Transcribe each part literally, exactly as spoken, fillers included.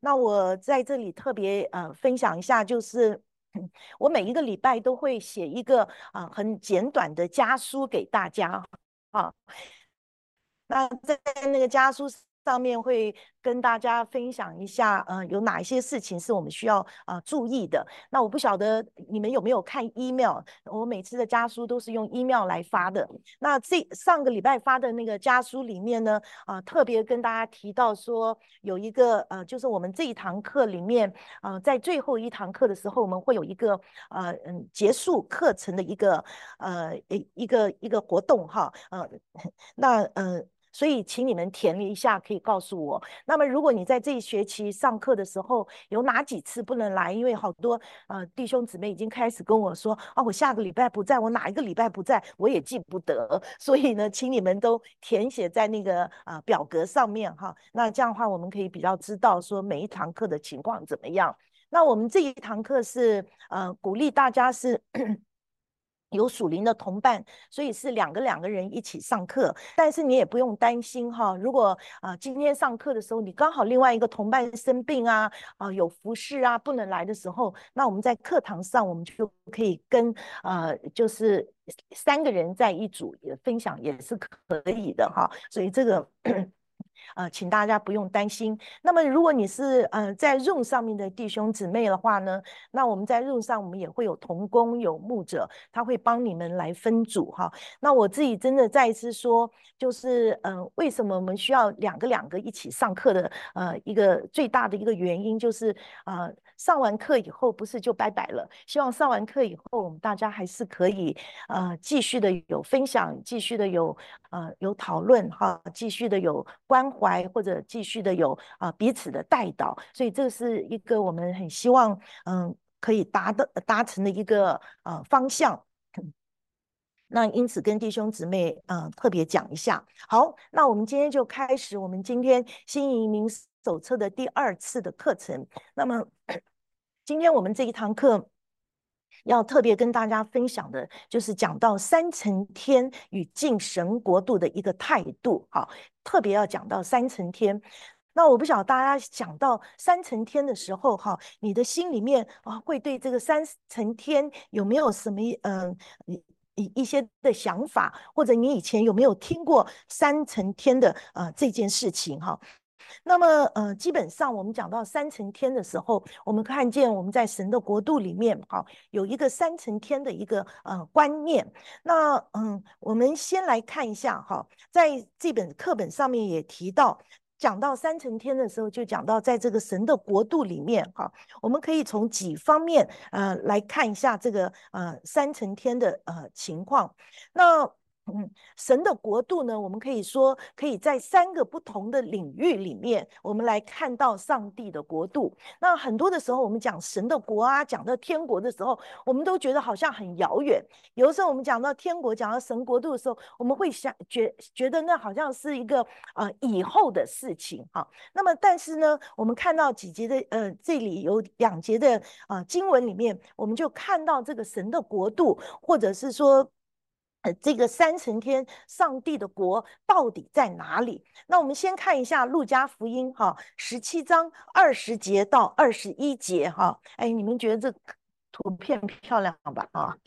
那我在这里特别呃分享一下，就是我每一个礼拜都会写一个啊、呃很简短的家书给大家啊。那在那个家书上面会跟大家分享一下，呃，有哪一些事情是我们需要呃注意的。那我不晓得你们有没有看 email，我每次的家书都是用 email 来发的。那这上个礼拜发的那个家书里面呢，啊、呃，特别跟大家提到说，有一个呃，就是我们这一堂课里面，呃，在最后一堂课的时候，我们会有一个呃嗯结束课程的一个呃一一个一个活动哈，呃，那呃。所以，请你们填一下，可以告诉我。那么，如果你在这一学期上课的时候有哪几次不能来，因为好多呃弟兄姊妹已经开始跟我说啊，我下个礼拜不在，我哪一个礼拜不在，我也记不得。所以呢，请你们都填写在那个呃表格上面哈。那这样的话，我们可以比较知道说每一堂课的情况怎么样。那我们这一堂课是呃鼓励大家是有属灵的同伴，所以是两个两个人一起上课。但是你也不用担心哈，如果啊、呃、今天上课的时候你刚好另外一个同伴生病啊，啊、呃、有服侍啊不能来的时候，那我们在课堂上我们就可以跟呃就是三个人在一组也分享也是可以的哈。所以这个呃，请大家不用担心。那么，如果你是呃在 Zoom 上面的弟兄姊妹的话呢，那我们在 Zoom 上我们也会有同工有牧者，他会帮你们来分组哈。那我自己真的再一次说，就是呃，为什么我们需要两个两个一起上课的呃一个最大的一个原因就是呃上完课以后不是就拜拜了，希望上完课以后我们大家还是可以呃继续的有分享，继续的有呃有讨论哈，继续的有关怀或者继续的有啊、呃、彼此的带导，所以这是一个我们很希望嗯可以达的达成的一个呃方向。那因此跟弟兄姊妹呃特别讲一下。好，那我们今天就开始我们今天新移民手册的第二次的课程。那么今天我们这一堂课要特别跟大家分享的，就是讲到三层天与进神国度的一个态度。好，特别要讲到三层天。那我不晓得大家讲到三层天的时候，哈，你的心里面啊，会对这个三层天有没有什么嗯一一些的想法，或者你以前有没有听过三层天的呃这件事情哈？那么，呃，基本上我们讲到三层天的时候，我们看见我们在神的国度里面，哈，有一个三层天的一个呃观念。那嗯，我们先来看一下哈，在这本课本上面也提到。讲到三层天的时候，就讲到在这个神的国度里面，哈，我们可以从几方面呃来看一下这个呃三层天的呃情况。那嗯，神的国度呢，我们可以说可以在三个不同的领域里面，我们来看到上帝的国度。那很多的时候，我们讲神的国啊，讲到天国的时候，我们都觉得好像很遥远。有的时候，我们讲到天国，讲到神国度的时候，我们会想觉觉得那好像是一个呃以后的事情哈、啊。那么，但是呢，我们看到几节的呃，这里有两节的呃经文里面，我们就看到这个神的国度，或者是说。呃，这个三层天上帝的国到底在哪里？那我们先看一下路加福音哈，十七章二十节到二十一节哈。哎，你们觉得这图片漂亮吧？啊，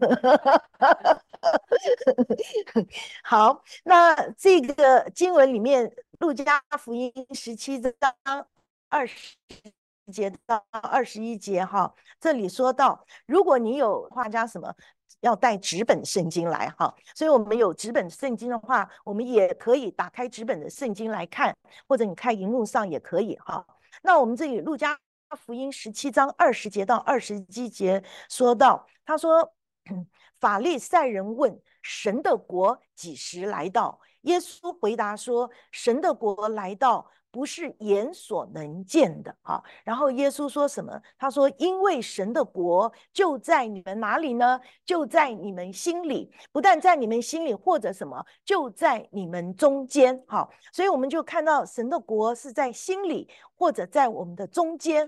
好，那这个经文里面，路加福音十七章二十节到二十一节哈，这里说到，如果你有画家什么。要带纸本圣经来哈，所以我们有纸本圣经的话，我们也可以打开纸本的圣经来看，或者你看荧幕上也可以哈。那我们这里路加福音十七章二十节到二十一节说到，他说，法利赛人问神的国几时来到？耶稣回答说，神的国来到。不是眼所能见的啊。然后耶稣说什么？他说：“因为神的国就在你们哪里呢？就在你们心里，不但在你们心里，或者什么，就在你们中间。”好，所以我们就看到神的国是在心里，或者在我们的中间。好，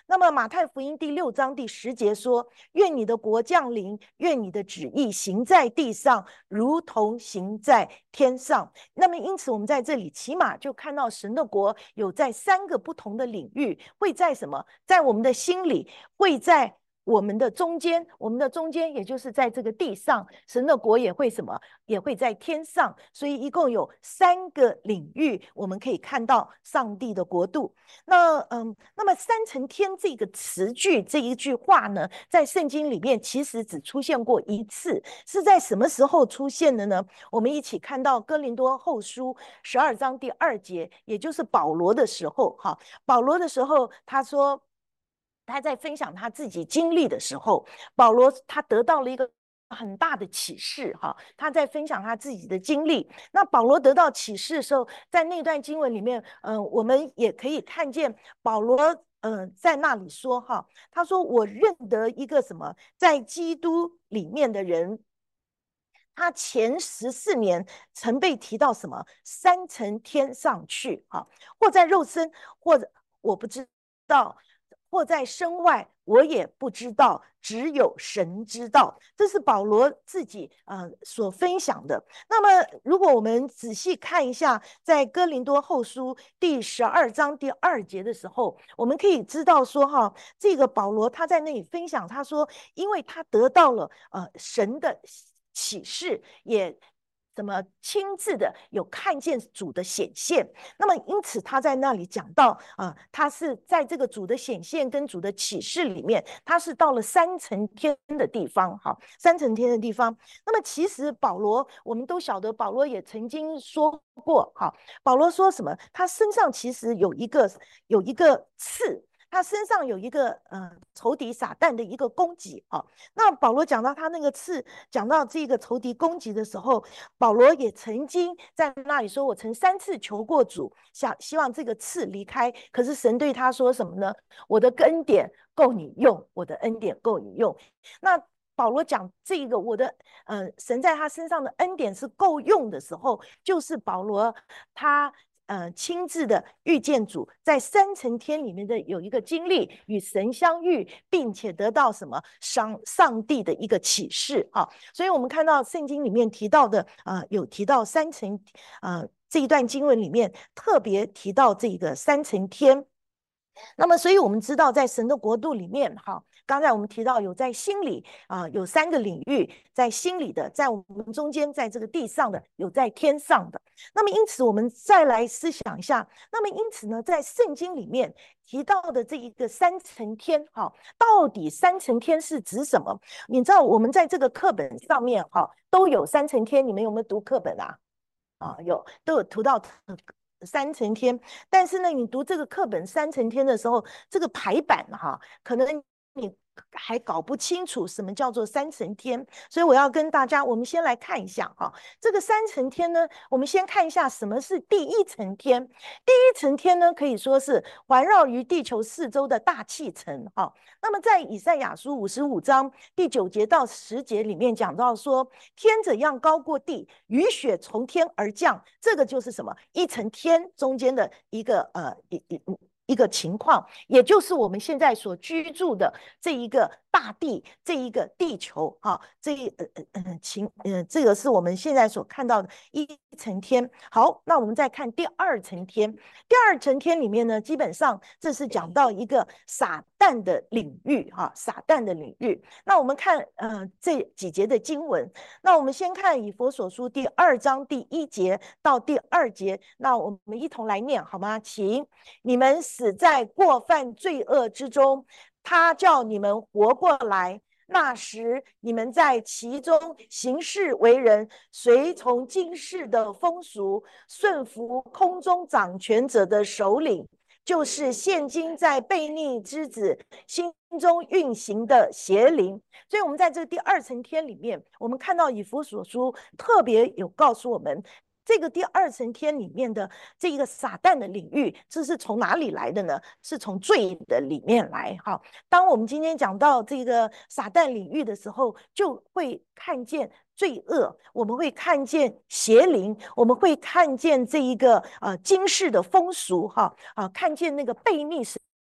那么马太福音第六章第十节说：愿你的国降临，愿你的旨意行在地上，如同行在天上。那么因此我们在这里起码就看到神的国有在三个不同的领域，会在什么？在我们的心里，会在我们的中间，我们的中间也就是在这个地上，神的国也会什么？也会在天上。所以一共有三个领域，我们可以看到上帝的国度。那嗯，那么三层天这个词句这一句话呢，在圣经里面其实只出现过一次，是在什么时候出现的呢？我们一起看到哥林多后书十二章第二节，也就是保罗的时候，哈，保罗的时候他说。他在分享他自己经历的时候，保罗他得到了一个很大的启示哈，他在分享他自己的经历。那保罗得到启示的时候，在那段经文里面，嗯、呃，我们也可以看见保罗，嗯、呃，在那里说哈，他说我认得一个什么，在基督里面的人。他前十四年曾被提到什么三层天上去啊，或在肉身，或者我不知道，或在身外，我也不知道，只有神知道。这是保罗自己呃所分享的。那么，如果我们仔细看一下，在哥林多后书第十二章第二节的时候，我们可以知道说，哈，这个保罗他在那里分享，他说，因为他得到了呃神的启示，也怎么亲自的有看见主的显现，那么因此他在那里讲到啊、呃，他是在这个主的显现跟主的启示里面，他是到了三层天的地方，好，三层天的地方。那么其实保罗，我们都晓得，保罗也曾经说过，好，保罗说什么？他身上其实有一个有一个刺。他身上有一个呃仇敌撒旦的一个攻击啊。那保罗讲到他那个刺，讲到这个仇敌攻击的时候，保罗也曾经在那里说：“我曾三次求过主，想希望这个刺离开。可是神对他说什么呢？我的恩典够你用，我的恩典够你用。”那保罗讲这个我的呃神在他身上的恩典是够用的时候，就是保罗他。呃，亲自的遇见主，在三层天里面的有一个经历，与神相遇，并且得到什么上上帝的一个启示啊。所以我们看到圣经里面提到的，呃，有提到三层，呃，这一段经文里面特别提到这个三层天。那么，所以我们知道，在神的国度里面，哈，刚才我们提到有在心里啊、呃，有三个领域，在心里的，在我们中间，在这个地上的，有在天上的。那么，因此我们再来思想一下，那么因此呢，在圣经里面提到的这一个三层天，哈，到底三层天是指什么？你知道，我们在这个课本上面，哈，都有三层天，你们有没有读课本啊？啊，有都有读到三层天，但是呢，你读这个课本三层天的时候，这个排版哈，可能你还搞不清楚什么叫做三层天，所以我要跟大家，我们先来看一下哈，这个三层天呢，我们先看一下什么是第一层天。第一层天呢，可以说是环绕于地球四周的大气层哈。那么在以赛亚书五十五章第九节到十节里面讲到说，天怎样高过地，雨雪从天而降，这个就是什么？一层天中间的一个呃一一一个情况，也就是我们现在所居住的这一个大地，这一个地球哈、啊，这一呃呃呃情呃这个是我们现在所看到的一层天。好，那我们再看第二层天。第二层天里面呢，基本上这是讲到一个撒旦的领域哈、啊，撒旦的领域。那我们看呃这几节的经文，那我们先看以弗所书第二章第一节到第二节，那我们一同来念好吗？请，你们死在过犯罪恶之中，他叫你们活过来。那时你们在其中行事为人，随从今世的风俗，顺服空中掌权者的首领，就是现今在悖逆之子心中运行的邪灵。所以我们在这第二层天里面，我们看到以弗所书特别有告诉我们，这个第二层天里面的这一个撒旦的领域，这是从哪里来的呢？是从罪的里面来。哈，当我们今天讲到这个撒旦领域的时候，就会看见罪恶，我们会看见邪灵，我们会看见这一个呃今世的风俗，哈啊，看见那个悖逆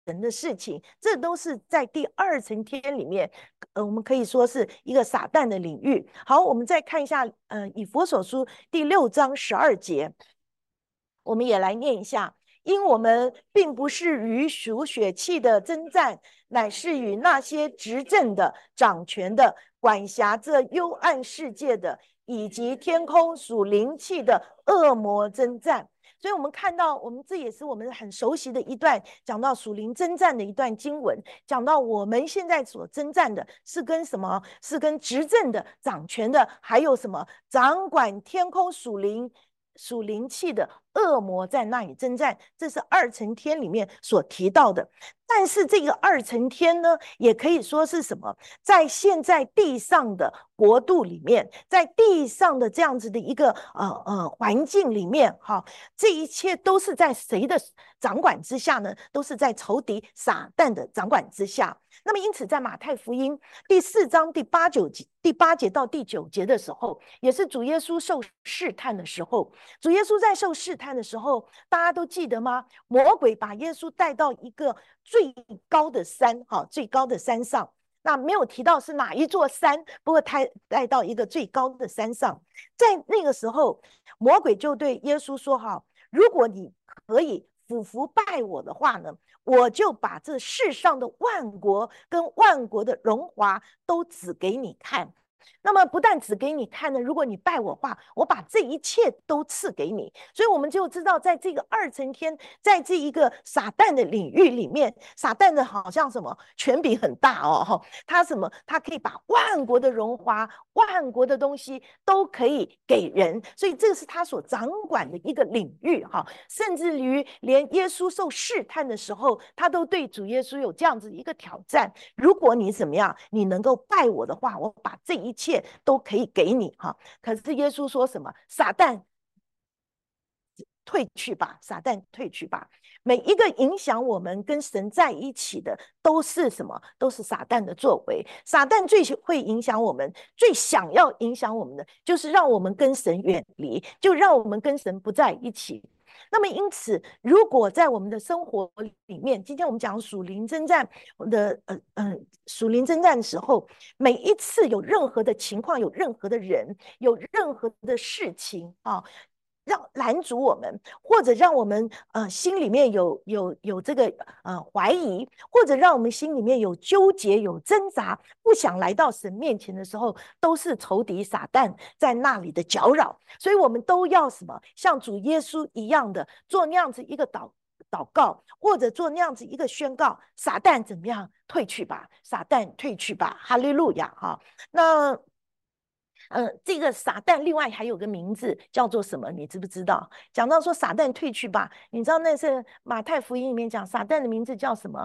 神的事情，这都是在第二层天里面，呃，我们可以说是一个撒旦的领域。好，我们再看一下，呃，以弗所书第六章十二节，我们也来念一下。因我们并不是与属血气的征战，乃是与那些执政的、掌权的、管辖这幽暗世界的，以及天空属灵气的恶魔征战。所以我们看到，我们这也是我们很熟悉的一段讲到属灵征战的一段经文，讲到我们现在所征战的是跟什么？是跟执政的、掌权的，还有什么掌管天空属灵属灵气的恶魔在那里征战，这是二层天里面所提到的。但是这个二层天呢，也可以说是什么？在现在地上的国度里面，在地上的这样子的一个呃呃环境里面，哈，这一切都是在谁的掌管之下呢？都是在仇敌撒旦的掌管之下。那么，因此在马太福音第四章第八九节、第八节到第九节的时候，也是主耶稣受试探的时候。主耶稣在受试探的时候，大家都记得吗？魔鬼把耶稣带到一个最高的山，哈，最高的山上。那没有提到是哪一座山，不过他带到一个最高的山上。在那个时候，魔鬼就对耶稣说：“哈，如果你可以俯伏拜我的话呢，我就把这世上的万国跟万国的荣华都指给你看。那么不但只给你看呢，如果你拜我话，我把这一切都赐给你。所以我们就知道，在这个二层天，在这一个撒旦的领域里面，撒旦的好像什么权柄很大哦，他什么他可以把万国的荣华、万国的东西都可以给人，所以这是他所掌管的一个领域哈。甚至于连耶稣受试探的时候，他都对主耶稣有这样子一个挑战：如果你怎么样，你能够拜我的话，我把这一切都可以给你哈。可是耶稣说什么？撒旦退去吧，撒旦退去吧。每一个影响我们跟神在一起的，都是什么？都是撒旦的作为。撒旦最会影响我们，最想要影响我们的，就是让我们跟神远离，就让我们跟神不在一起。那么，因此，如果在我们的生活里面，今天我们讲属灵征战的，呃呃，属灵征战的时候，每一次有任何的情况，有任何的人，有任何的事情啊，让拦阻我们，或者让我们呃心里面有有有这个呃怀疑，或者让我们心里面有纠结、有挣扎，不想来到神面前的时候，都是仇敌撒旦在那里的搅扰。所以我们都要什么？像主耶稣一样的做那样子一个祷祷告，或者做那样子一个宣告：撒旦怎么样？退去吧，撒旦退去吧，哈利路亚哈。那呃，这个撒旦另外还有个名字叫做什么？你知不知道？讲到说撒旦退去吧，你知道那是马太福音里面讲撒旦的名字叫什么？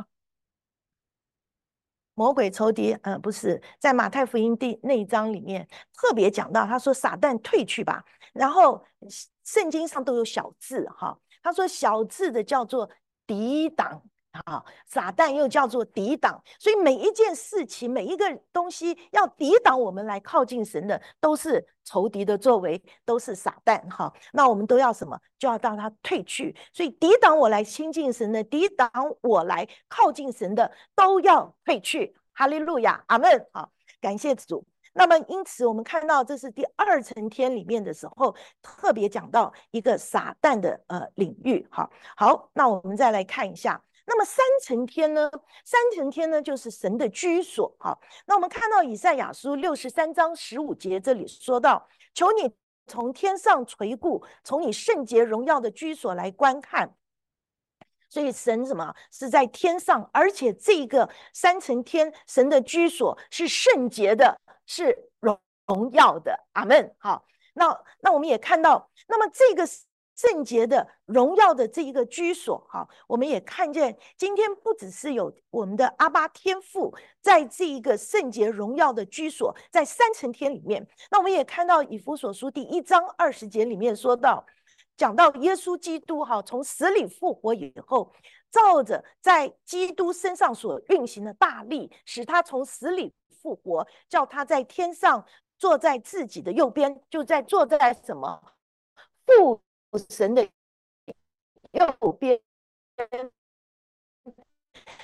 魔鬼仇敌，呃，不是，在马太福音第那一章里面特别讲到，他说撒旦退去吧。然后圣经上都有小字哈，他说小字的叫做抵挡。啊，撒旦又叫做抵挡，所以每一件事情、每一个东西要抵挡我们来靠近神的，都是仇敌的作为，都是撒旦哈。那我们都要什么？就要让他退去。所以抵挡我来亲近神的，抵挡我来靠近神的，都要退去。哈利路亚，阿门。好，感谢主。那么，因此我们看到这是第二层天里面的时候，特别讲到一个撒旦的呃领域。好，好，那我们再来看一下。那么三层天呢？三层天呢，就是神的居所。好，那我们看到以赛亚书六十三章十五节这里说到：求你从天上垂顾，从你圣洁荣耀的居所来观看。所以神什么是在天上，而且这个三层天神的居所是圣洁的，是荣荣耀的。阿们。好，那那我们也看到，那么这个圣洁的、荣耀的这一个居所，哈，我们也看见，今天不只是有我们的阿爸天父在这一个圣洁荣耀的居所，在三层天里面，那我们也看到以弗所书第一章二十节里面说到，讲到耶稣基督哈从死里复活以后，照着在基督身上所运行的大力，使他从死里复活，叫他在天上坐在自己的右边，就在坐在什么父神的右边，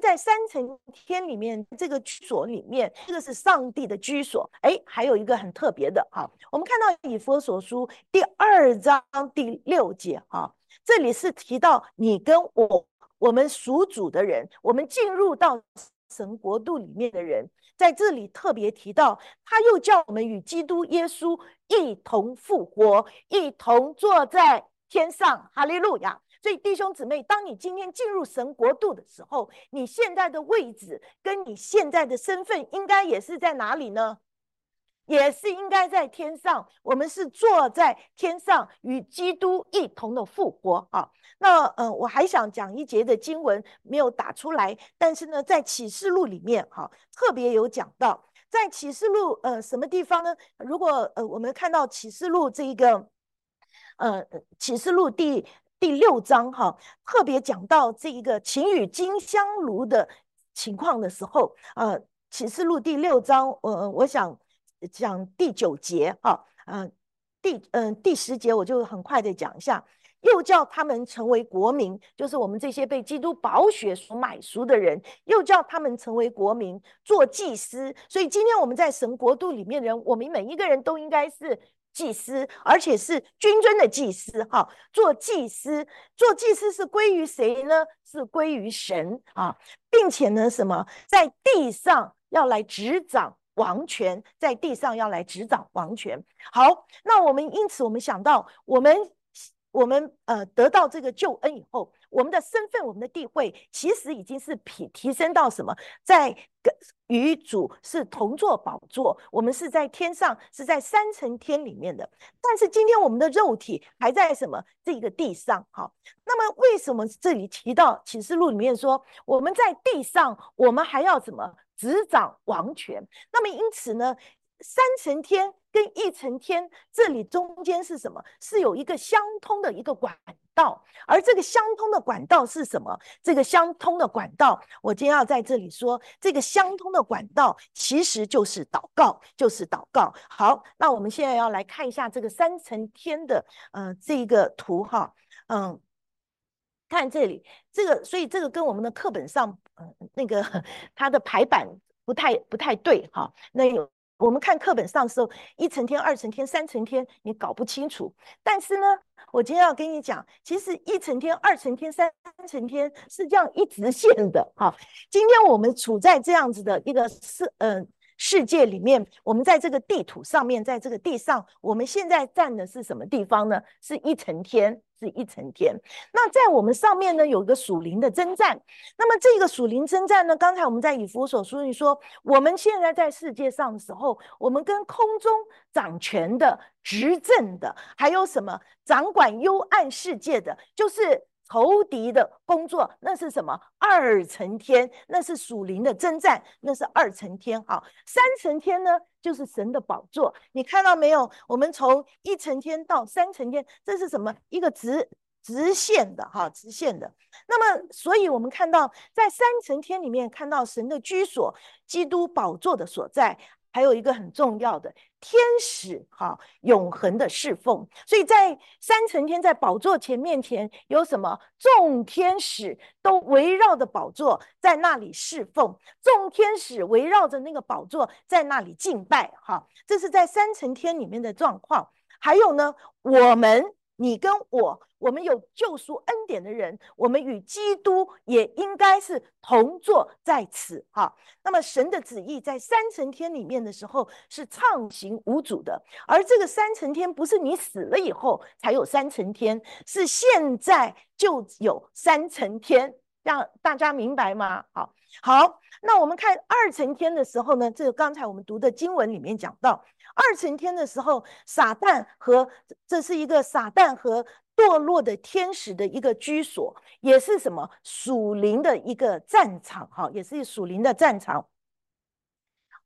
在三层天里面，这个居所里面，这个是上帝的居所。哎，还有一个很特别的，哈，我们看到以弗所书第二章第六节，哈，这里是提到你跟我，我们属主的人，我们进入到神国度里面的人，在这里特别提到，他又叫我们与基督耶稣一同复活，一同坐在天上。哈利路亚！所以弟兄姊妹，当你今天进入神国度的时候，你现在的位置跟你现在的身份，应该也是在哪里呢？也是应该在天上。我们是坐在天上，与基督一同的复活啊。那呃，我还想讲一节的经文没有打出来，但是呢，在启示录里面哈、啊，特别有讲到，在启示录呃什么地方呢？如果呃我们看到启示录这一个呃启示录第第六章哈、啊，特别讲到这一个情与金香炉的情况的时候，呃，启示录第六章，呃，我想讲第九节哈、啊，呃，第嗯、呃、第十节我就很快的讲一下。又叫他们成为国民，就是我们这些被基督宝血所买赎的人，又叫他们成为国民，做祭司。所以今天我们在神国度里面的人，我们每一个人都应该是祭司，而且是君尊的祭司哈。做祭司，做祭司是归于谁呢？是归于神啊，并且呢，什么在地上要来执掌王权，在地上要来执掌王权。好，那我们因此我们想到我们。我们呃得到这个救恩以后，我们的身份、我们的地位，其实已经是提提升到什么？在与主是同坐宝座，我们是在天上，是在三层天里面的。但是今天我们的肉体还在什么？这个地上。好，那么为什么这里提到启示录里面说，我们在地上，我们还要怎么执掌王权？那么因此呢？三层天跟一层天，这里中间是什么？是有一个相通的一个管道，而这个相通的管道是什么？这个相通的管道，我今天要在这里说，这个相通的管道其实就是祷告，就是祷告。好，那我们现在要来看一下这个三层天的呃这个图哈，嗯，看这里，这个所以这个跟我们的课本上呃那个它的排版不太不太对哈，那有。我们看课本上的时候，一层天、二层天、三层天，你搞不清楚。但是呢，我今天要跟你讲，其实一层天、二层天、三层天是这样一直线的。哈，今天我们处在这样子的一个世呃世界里面，我们在这个地图上面，在这个地上，我们现在站的是什么地方呢？是一层天。是一层天。那在我们上面呢，有一个属灵的征战。那么这个属灵征战呢，刚才我们在以弗所书里说，我们现在在世界上的时候，我们跟空中掌权的、执政的，还有什么掌管幽暗世界的，就是仇敌的工作，那是什么？二层天，那是属灵的征战，那是二层天。好，三层天呢，就是神的宝座。你看到没有？我们从一层天到三层天，这是什么？一个直直线的哈，直线的。那么，所以我们看到在三层天里面看到神的居所，基督宝座的所在。还有一个很重要的天使哈，永恒的侍奉。所以在三层天，在宝座前面前有什么？众天使都围绕着宝座在那里侍奉，众天使围绕着那个宝座在那里敬拜哈。这是在三层天里面的状况。还有呢，我们你跟我，我们有救赎恩典的人，我们与基督也应该是同坐在此哈。那么神的旨意在三层天里面的时候是畅行无阻的，而这个三层天不是你死了以后才有三层天，是现在就有三层天，让大家明白吗？好，好，那我们看二层天的时候呢，这个刚才我们读的经文里面讲到。二层天的时候，撒旦和这是一个撒旦和堕落的天使的一个居所，也是什么属灵的一个战场哈，也是属灵的战场。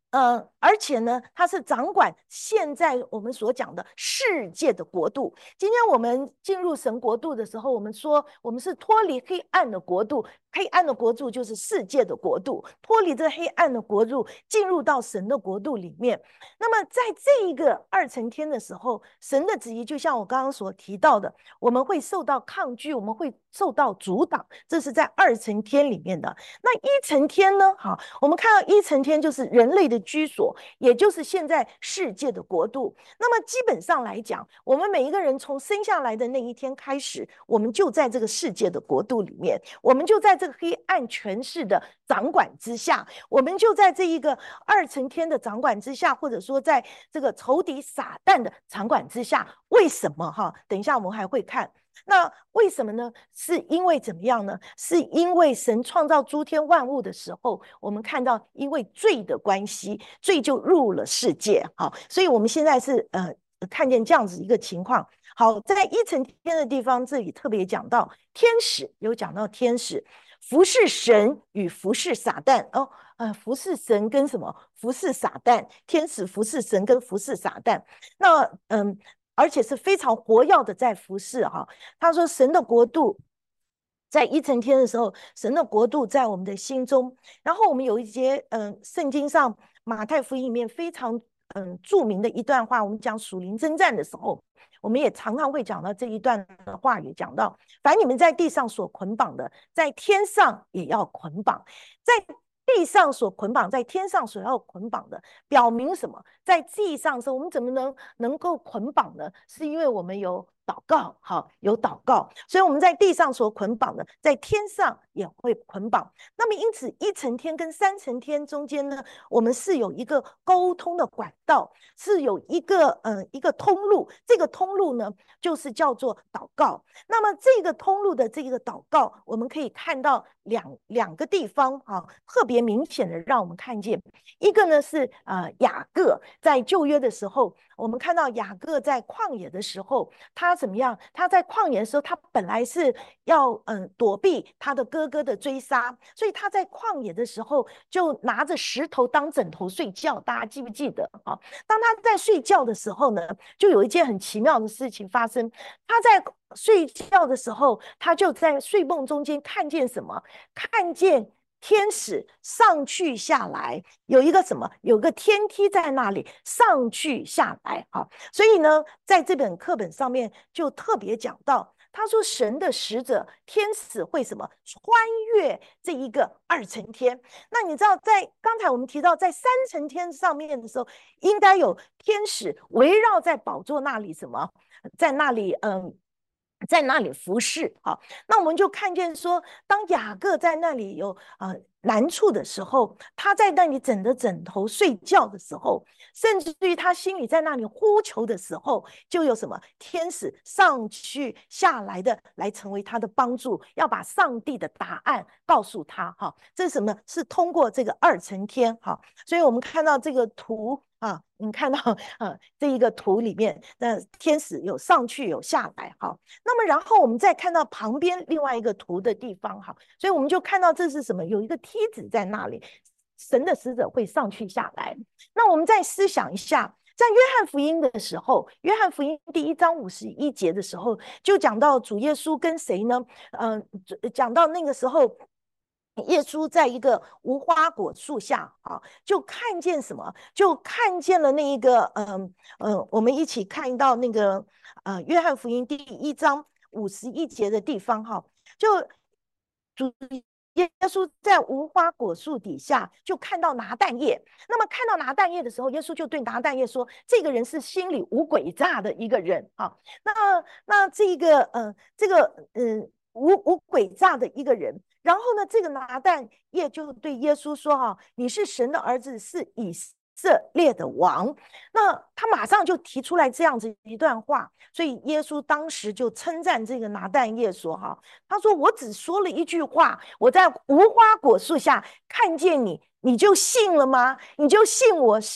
呃，而且呢，它是掌管现在我们所讲的世界的国度。今天我们进入神国度的时候，我们说我们是脱离黑暗的国度，黑暗的国度就是世界的国度，脱离这黑暗的国度，进入到神的国度里面。那么在这一个二层天的时候，神的旨意就像我刚刚所提到的，我们会受到抗拒，我们会受到阻挡，这是在二层天里面的。那一层天呢？好，我们看到一层天就是人类的居所，也就是现在世界的国度。那么基本上来讲，我们每一个人从生下来的那一天开始，我们就在这个世界的国度里面，我们就在这个黑暗权势的掌管之下，我们就在这一个二层天的掌管之下，或者说在这个仇敌撒旦的掌管之下。为什么？哈，等一下我们还会看。那为什么呢？是因为怎么样呢？是因为神创造诸天万物的时候，我们看到因为罪的关系，罪就入了世界。好，所以我们现在是呃看见这样子一个情况。好，在一层天的地方，这里特别讲到天使，有讲到天使服侍神与服侍撒旦哦，呃，服侍神跟什么？服侍撒旦，天使服侍神跟服侍撒旦。那嗯。而且是非常活跃的在服侍哈。他说神的国度在一层天的时候，神的国度在我们的心中。然后我们有一节嗯，圣经上马太福音里面非常嗯著名的一段话，我们讲属灵征战的时候，我们也常常会讲到这一段的话语，讲到凡你们在地上所捆绑的，在天上也要捆绑，在地上所捆绑，在天上所要捆绑的，表明什么？在地上的时候，我们怎么能能够捆绑呢？是因为我们有祷告，好，有祷告，所以我们在地上所捆绑的，在天上也会捆绑。那么因此，一层天跟三层天中间呢，我们是有一个沟通的管道，是有一个呃一个通路。这个通路呢，就是叫做祷告。那么这个通路的这个祷告，我们可以看到两两个地方啊，特别明显的让我们看见。一个呢是呃雅各在旧约的时候，我们看到雅各在旷野的时候，他怎么样？他在旷野的时候，他本来是要嗯、呃、躲避他的哥哥的追杀，所以他在旷野的时候就拿着石头当枕头睡觉。大家记不记得啊？当他在睡觉的时候呢，就有一件很奇妙的事情发生。他在睡觉的时候，他就在睡梦中间看见什么？看见天使上去下来，有一个什么？有个天梯在那里上去下来。好，所以呢，在这本课本上面就特别讲到，他说神的使者天使会什么？穿越这一个二层天。那你知道，在刚才我们提到在三层天上面的时候，应该有天使围绕在宝座那里，什么？在那里，嗯。在那里服侍。好，那我们就看见说，当雅各在那里有呃难处的时候，他在那里枕着枕头睡觉的时候，甚至于他心里在那里呼求的时候，就有什么天使上去下来的来成为他的帮助，要把上帝的答案告诉他。哈，这是什么？是通过这个二层天。哈，所以我们看到这个图。啊，你看到呃这一个图里面，那天使有上去有下来。好，那么然后我们再看到旁边另外一个图的地方。哈，所以我们就看到这是什么？有一个梯子在那里，神的使者会上去下来。那我们再思想一下，在约翰福音的时候，约翰福音第一章五十一节的时候，就讲到主耶稣跟谁呢？嗯、呃，讲到那个时候。耶稣在一个无花果树下啊，就看见什么？就看见了那一个，嗯、呃、嗯、呃，我们一起看到那个，呃，约翰福音第一章五十一节的地方哈，就主耶稣在无花果树底下就看到拿但业。那么看到拿但业的时候，耶稣就对拿但业说：“这个人是心里无诡诈的一个人啊。”那那这个，呃，这个，嗯、呃，无无诡诈的一个人。然后呢，这个拿但业就对耶稣说：“哈，你是神的儿子，是以色列的王。”那他马上就提出来这样子一段话，所以耶稣当时就称赞这个拿但业说：“哈，他说我只说了一句话，我在无花果树下看见你，你就信了吗？你就信我是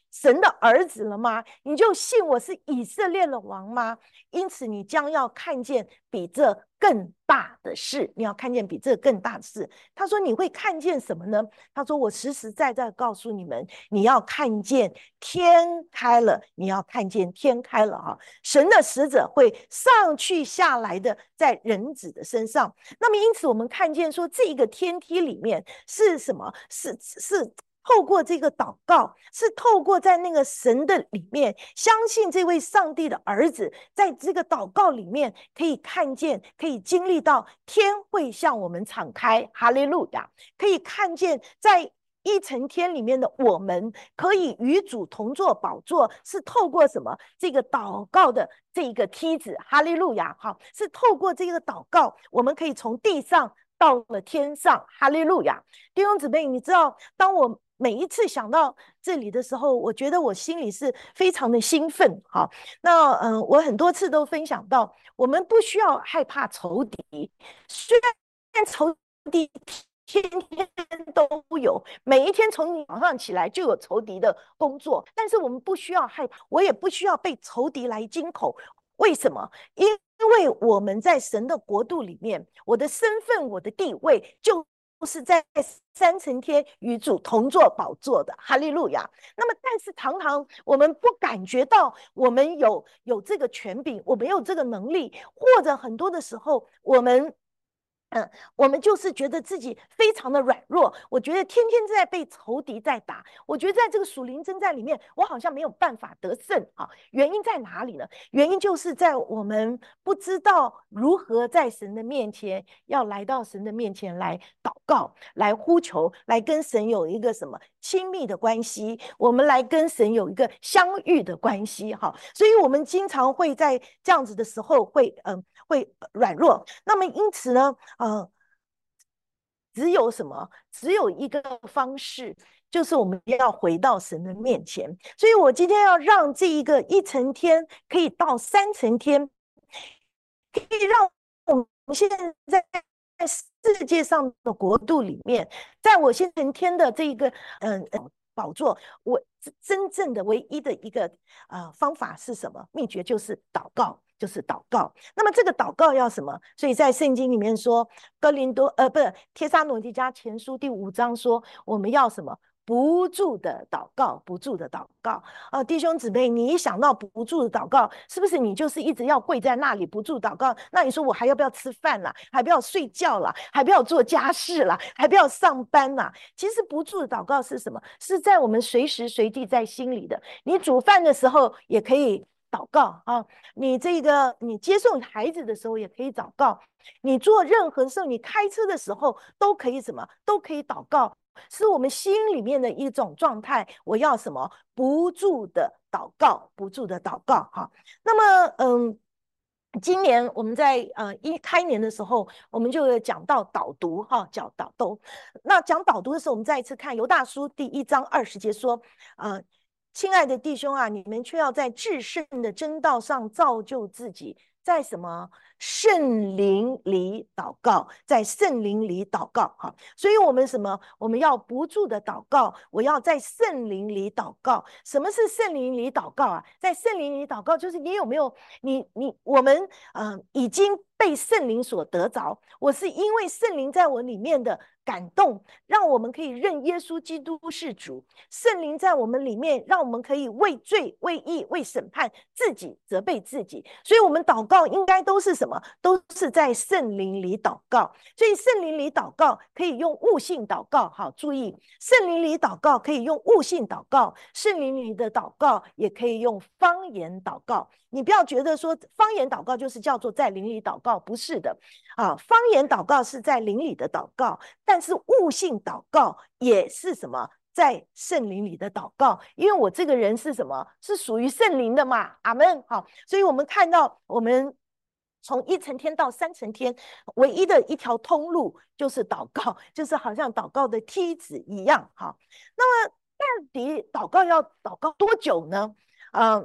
神的儿子了吗？你就信我是以色列的王吗？因此，你将要看见比这更大的事。你要看见比这更大的事。他说：“你会看见什么呢？”他说：“我实实在在告诉你们，你要看见天开了，你要看见天开了啊！神的使者会上去下来的，在人子的身上。那么，因此我们看见说，这个天梯里面是什么？是是。”透过这个祷告，是透过在那个神的里面，相信这位上帝的儿子，在这个祷告里面可以看见，可以经历到天会向我们敞开，哈利路亚！可以看见在一层天里面的我们，可以与主同坐宝座，是透过什么？这个祷告的这个梯子，哈利路亚！好，是透过这个祷告，我们可以从地上到了天上，哈利路亚！弟兄姊妹，你知道，当我每一次想到这里的时候，我觉得我心里是非常的兴奋。好，那嗯、呃，我很多次都分享到，我们不需要害怕仇敌，虽然仇敌天天都有，每一天从你早上起来就有仇敌的工作，但是我们不需要害怕，我也不需要被仇敌来惊恐。为什么？因为我们在神的国度里面，我的身份、我的地位就。是在三层天与主同坐宝座的，哈利路亚。那么，但是常常我们不感觉到我们有有这个权柄，我们有这个能力，或者很多的时候我们。嗯，我们就是觉得自己非常的软弱，我觉得天天在被仇敌在打，我觉得在这个属灵征战里面，我好像没有办法得胜啊。原因在哪里呢？原因就是在我们不知道如何在神的面前，要来到神的面前来祷告，来呼求，来跟神有一个什么亲密的关系，我们来跟神有一个相遇的关系。哈，所以我们经常会在这样子的时候会嗯会软弱。那么因此呢？呃，只有什么？只有一个方式，就是我们要回到神的面前。所以我今天要让这一个一层天可以到三层天，可以让我们现在在世界上的国度里面，在我现层天的这一个嗯、呃、宝座，我真正的唯一的一个呃方法是什么？秘诀就是祷告。就是祷告，那么这个祷告要什么？所以在圣经里面说，哥林多呃不是帖撒罗尼迦前书第五章说，我们要什么？不住的祷告，不住的祷告。呃，弟兄姊妹，你一想到不住的祷告，是不是你就是一直要跪在那里不住祷告？那你说我还要不要吃饭啦？还不要睡觉啦？还不要做家事啦？还不要上班啦？其实不住的祷告是什么？是在我们随时随地在心里的。你煮饭的时候也可以祷告啊，你这个你接送孩子的时候也可以祷告，你做任何时候，你开车的时候都可以什么？都可以祷告。是我们心里面的一种状态。我要什么？不住的祷告，不住的祷告。哈，那么，嗯，今年我们在呃一开年的时候，我们就有讲到导读，哈，讲导读。那讲导读的时候，我们再一次看犹大书第一章二十节说，呃，亲爱的弟兄啊，你们却要在至圣的真道上造就自己，在什么？圣灵里祷告，在圣灵里祷告。哈，所以我们什么？我们要不住的祷告，我要在圣灵里祷告。什么是圣灵里祷告啊？在圣灵里祷告，就是你有没有你你我们嗯、呃、已经被圣灵所得着，我是因为圣灵在我里面的感动，让我们可以认耶稣基督是主。圣灵在我们里面，让我们可以为罪、为义、为审判自己，责备自己。所以，我们祷告应该都是什么？都是在圣灵里祷告。所以，圣灵里祷告可以用悟性祷告。好，注意，圣灵里祷告可以用悟性祷告，圣灵里的祷告也可以用方言祷告。你不要觉得说方言祷告就是叫做在灵里祷告，不是的啊。方言祷告是在灵里的祷告，但是悟性祷告也是什么？在圣灵里的祷告，因为我这个人是什么？是属于圣灵的嘛。阿们。好，所以我们看到我们从一层天到三层天，唯一的一条通路就是祷告，就是好像祷告的梯子一样。好，那么到底祷告要祷告多久呢？呃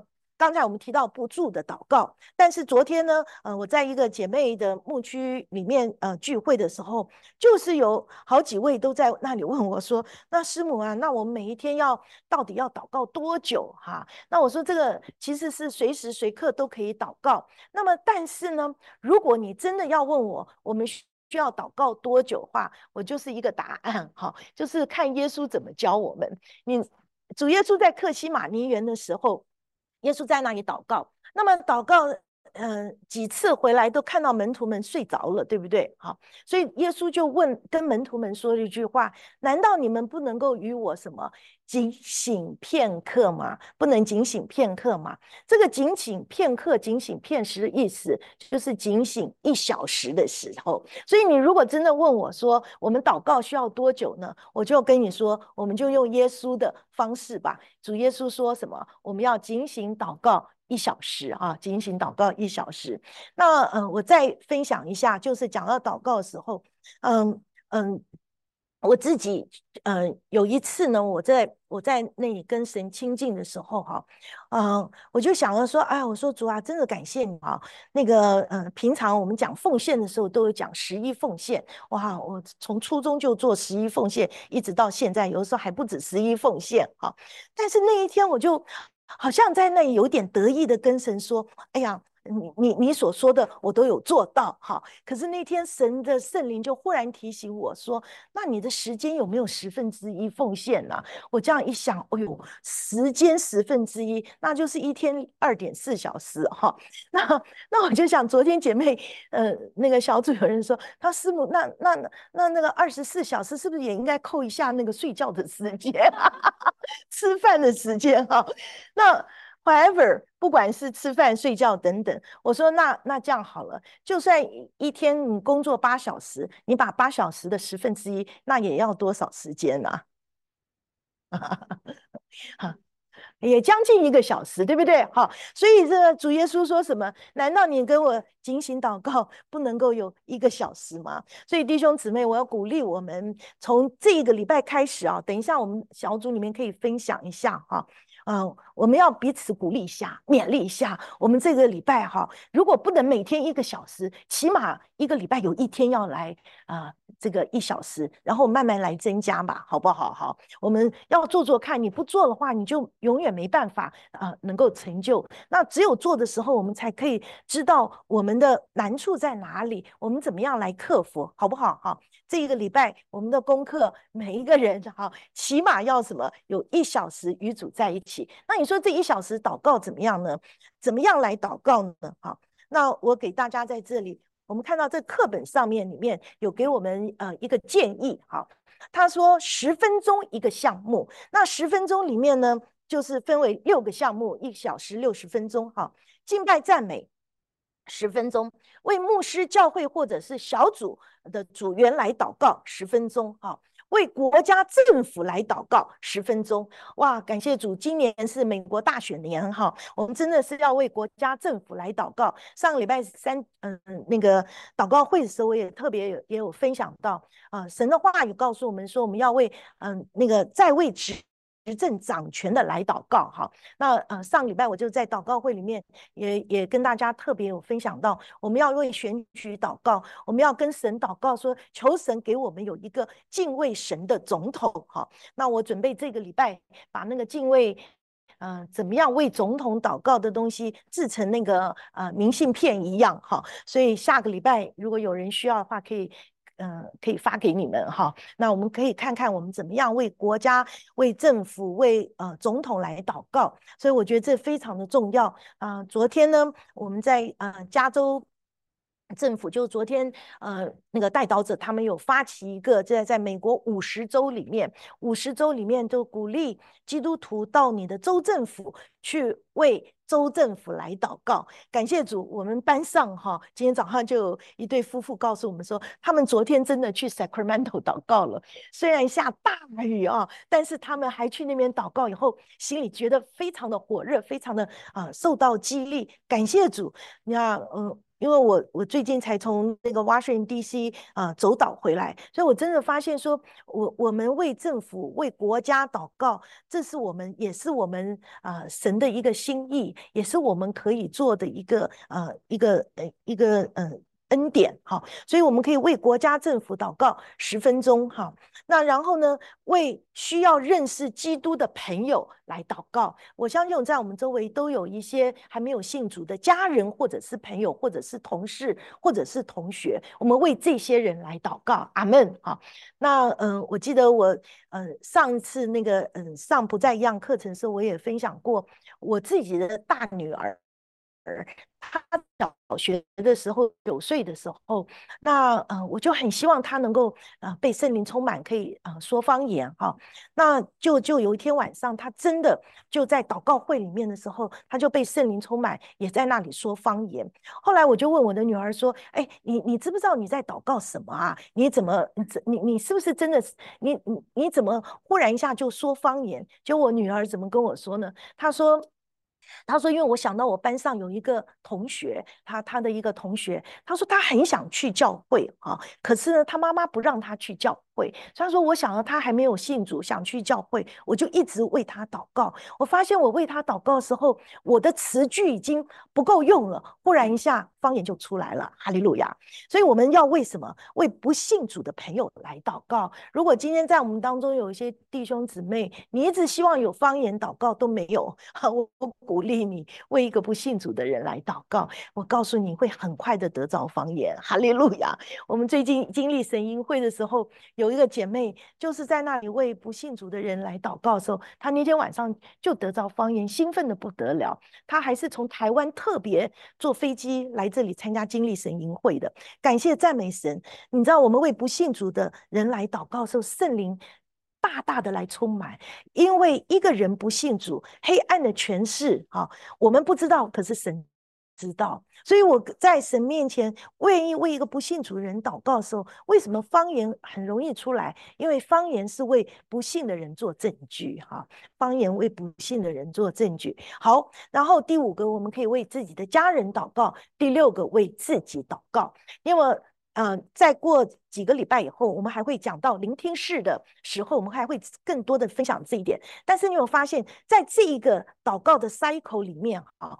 刚才我们提到不住的祷告，但是昨天呢，呃，我在一个姐妹的牧区里面呃聚会的时候，就是有好几位都在那里问我说：“那师母啊，那我们每一天要到底要祷告多久？”哈，那我说这个其实是随时随刻都可以祷告。那么，但是呢，如果你真的要问我，我们需需要祷告多久的话，我就是一个答案哈，就是看耶稣怎么教我们。你主耶稣在客西马尼园的时候，耶稣在那里祷告，那么祷告。嗯、呃，几次回来都看到门徒们睡着了，对不对？好，所以耶稣就问跟门徒们说了一句话：难道你们不能够与我什么警醒片刻吗？不能警醒片刻吗？这个警醒片刻、警醒片时的意思，就是警醒一小时的时候。所以你如果真的问我说，我们祷告需要多久呢？我就跟你说，我们就用耶稣的方式吧。主耶稣说什么？我们要警醒祷告一小时啊，警醒祷告一小时。那呃，我再分享一下，就是讲到祷告的时候，嗯嗯，我自己呃有一次呢，我在我在那里跟神亲近的时候哈，嗯、呃，我就想了说，哎，我说主啊，真的感谢你啊。那个呃，平常我们讲奉献的时候都有讲十一奉献，哇，我从初中就做十一奉献，一直到现在，有的时候还不止十一奉献哈。但是那一天我就好像在那里有点得意的跟神说，哎呀。你你你所说的我都有做到哈，可是那天神的圣灵就忽然提醒我说，那你的时间有没有十分之一奉献呢、啊？我这样一想，哎呦，时间十分之一，那就是一天二点四小时哈。那那我就想，昨天姐妹呃那个小组有人说，他师母那那那那个二十四小时是不是也应该扣一下那个睡觉的时间、吃饭的时间哈？那 However，不管是吃饭、睡觉等等，我说那那这样好了，就算一天你工作八小时，你把八小时的十分之一，那也要多少时间呢、啊？也将近一个小时，对不对？好，所以这主耶稣说什么？难道你跟我警醒祷告不能够有一个小时吗？所以弟兄姊妹，我要鼓励我们，从这个礼拜开始啊，等一下我们小组里面可以分享一下哈。嗯、呃，我们要彼此鼓励一下，勉励一下。我们这个礼拜哈，如果不能每天一个小时，起码一个礼拜有一天要来啊、呃，这个一小时，然后慢慢来增加吧，好不好？好，我们要做做看，你不做的话，你就永远没办法啊、呃，能够成就。那只有做的时候，我们才可以知道我们的难处在哪里，我们怎么样来克服，好不好？哈，这一个礼拜我们的功课，每一个人哈，起码要什么？有一小时与主在一起。那你说这一小时祷告怎么样呢？怎么样来祷告呢？好，那我给大家在这里，我们看到这课本上面里面有给我们呃一个建议，好，他说十分钟一个项目，那十分钟里面呢，就是分为六个项目，一小时六十分钟，哈，敬拜赞美。十分钟，为牧师、教会或者是小组的组员来祷告十分钟，哈，为国家政府来祷告十分钟。哇，感谢主，今年是美国大选年哈，我们真的是要为国家政府来祷告。上个礼拜三，嗯，那个祷告会的时候，我也特别有也有分享到啊、呃，神的话语告诉我们说，我们要为嗯那个在位执。执政掌权的来祷告哈，那呃上礼拜我就在祷告会里面也也跟大家特别有分享到，我们要为选举祷告，我们要跟神祷告说，求神给我们有一个敬畏神的总统哈。那我准备这个礼拜把那个敬畏。呃，怎么样为总统祷告的东西制成那个呃明信片一样哈，所以下个礼拜如果有人需要的话，可以呃可以发给你们哈。那我们可以看看我们怎么样为国家、为政府、为呃总统来祷告，所以我觉得这非常的重要啊、呃。昨天呢，我们在呃加州。政府就昨天，呃，那个代祷者他们有发起一个，在在美国五十州里面，五十州里面就鼓励基督徒到你的州政府去为州政府来祷告。感谢主，我们班上哈，今天早上就有一对夫妇告诉我们说，他们昨天真的去 Sacramento 祷告了，虽然下大雨啊，但是他们还去那边祷告，以后心里觉得非常的火热，非常的啊、呃、受到激励。感谢主，你看，嗯、呃。 因为我我最近才从那个 Washington D C 啊、呃、走岛回来，所以我真的发现说，我我们为政府、为国家祷告，这是我们也是我们啊、呃、神的一个心意，也是我们可以做的一个呃一个呃一个呃恩典哈，所以我们可以为国家政府祷告十分钟哈。那然后呢，为需要认识基督的朋友来祷告。我相信在我们周围都有一些还没有信主的家人，或者是朋友，或者是同事，或者是同学。我们为这些人来祷告，阿门哈。那嗯、呃，我记得我嗯、呃、上次那个嗯、呃、上不再一样课程的时候，我也分享过我自己的大女儿。他小学的时候，九岁的时候，那呃，我就很希望他能够呃被圣灵充满，可以呃说方言哈、哦。那就就有一天晚上，他真的就在祷告会里面的时候，他就被圣灵充满，也在那里说方言。后来我就问我的女儿说：“哎，你你知不知道你在祷告什么啊？你怎么你你是不是真的你你你怎么忽然一下就说方言？”就我女儿怎么跟我说呢？她说。他说：“因为我想到我班上有一个同学，他他的一个同学，他说他很想去教会啊，可是呢，他妈妈不让他去教会。所以他说，我想到他还没有信主，想去教会，我就一直为他祷告。我发现我为他祷告的时候，我的词句已经不够用了，忽然一下方言就出来了，哈利路亚！所以我们要为什么为不信主的朋友来祷告？如果今天在我们当中有一些弟兄姊妹，你一直希望有方言祷告都没有，我我鼓励你为一个不信主的人来祷告。我告诉你会很快的得着方言，哈利路亚！我们最近经历神营会的时候，有一个姐妹就是在那里为不信主的人来祷告的时候，她那天晚上就得着方言，兴奋的不得了。她还是从台湾特别坐飞机来这里参加经历神营会的，感谢赞美神。你知道我们为不信主的人来祷告的时候，圣灵大大的来充满，因为一个人不信主，黑暗的权势啊，我们不知道，可是神知道。所以我在神面前愿意为一个不信主的人祷告的时候，为什么方言很容易出来？因为方言是为不信的人做证据哈，方言为不信的人做证据。好，然后第五个，我们可以为自己的家人祷告；第六个，为自己祷告。因为呃，再过几个礼拜以后，我们还会讲到聆听式的时候，我们还会更多的分享这一点。但是你有发现，在这一个祷告的 cycle 里面啊，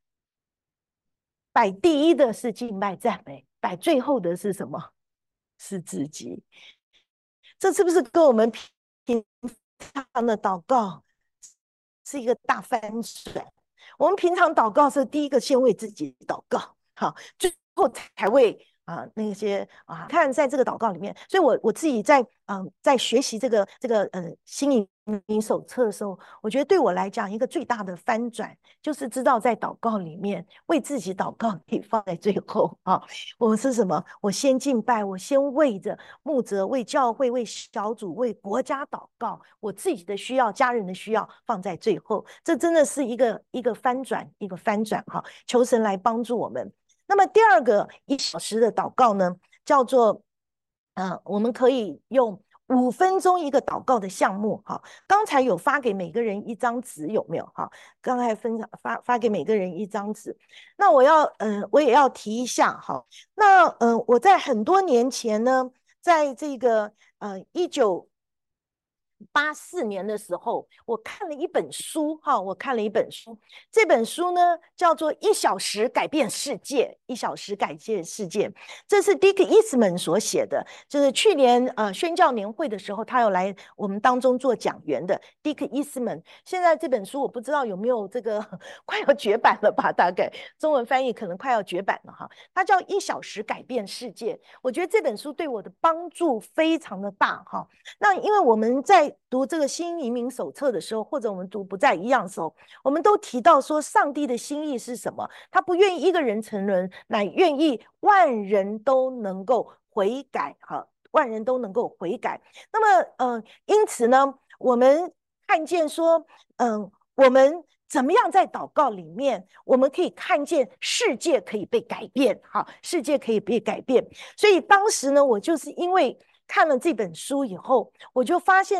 摆第一的是敬拜赞美，摆最后的是什么？是自己。这是不是跟我们平常的祷告是一个大翻转？我们平常祷告是第一个先为自己祷告，好，最后才为啊、呃、那些啊，看在这个祷告里面，所以我我自己在嗯、呃、在学习这个这个呃心灵手册的时候，我觉得对我来讲一个最大的翻转，就是知道在祷告里面为自己祷告可以放在最后啊。我是什么？我先敬拜，我先为着牧者、为教会、为小组、为国家祷告，我自己的需要、家人的需要放在最后。这真的是一个一个翻转，一个翻转哈！求神来帮助我们。那么第二个一小时的祷告呢，叫做，呃，我们可以用五分钟一个祷告的项目哈。刚才有发给每个人一张纸，有没有哈？刚才分享发发给每个人一张纸。那我要嗯、呃，我也要提一下哈。那嗯、呃，我在很多年前呢，在这个呃一九八四年的时候，我看了一本书哈，我看了一本书，这本书呢叫做《一小时改变世界》，一小时改变世界，这是 Dick Eastman 所写的，就是去年呃宣教年会的时候，他有来我们当中做讲员的 Dick Eastman。现在这本书我不知道有没有这个快要绝版了吧？大概中文翻译可能快要绝版了哈。它叫《一小时改变世界》，我觉得这本书对我的帮助非常的大哈。那因为我们在读这个新移民手册的时候，或者我们读不再一样的时候，我们都提到说上帝的心意是什么？他不愿意一个人沉沦，乃愿意万人都能够悔改哈，万人都能够悔改。那么，嗯、呃，因此呢，我们看见说，嗯、呃，我们怎么样在祷告里面，我们可以看见世界可以被改变，哈，世界可以被改变。所以当时呢，我就是因为看了这本书以后，我就发现他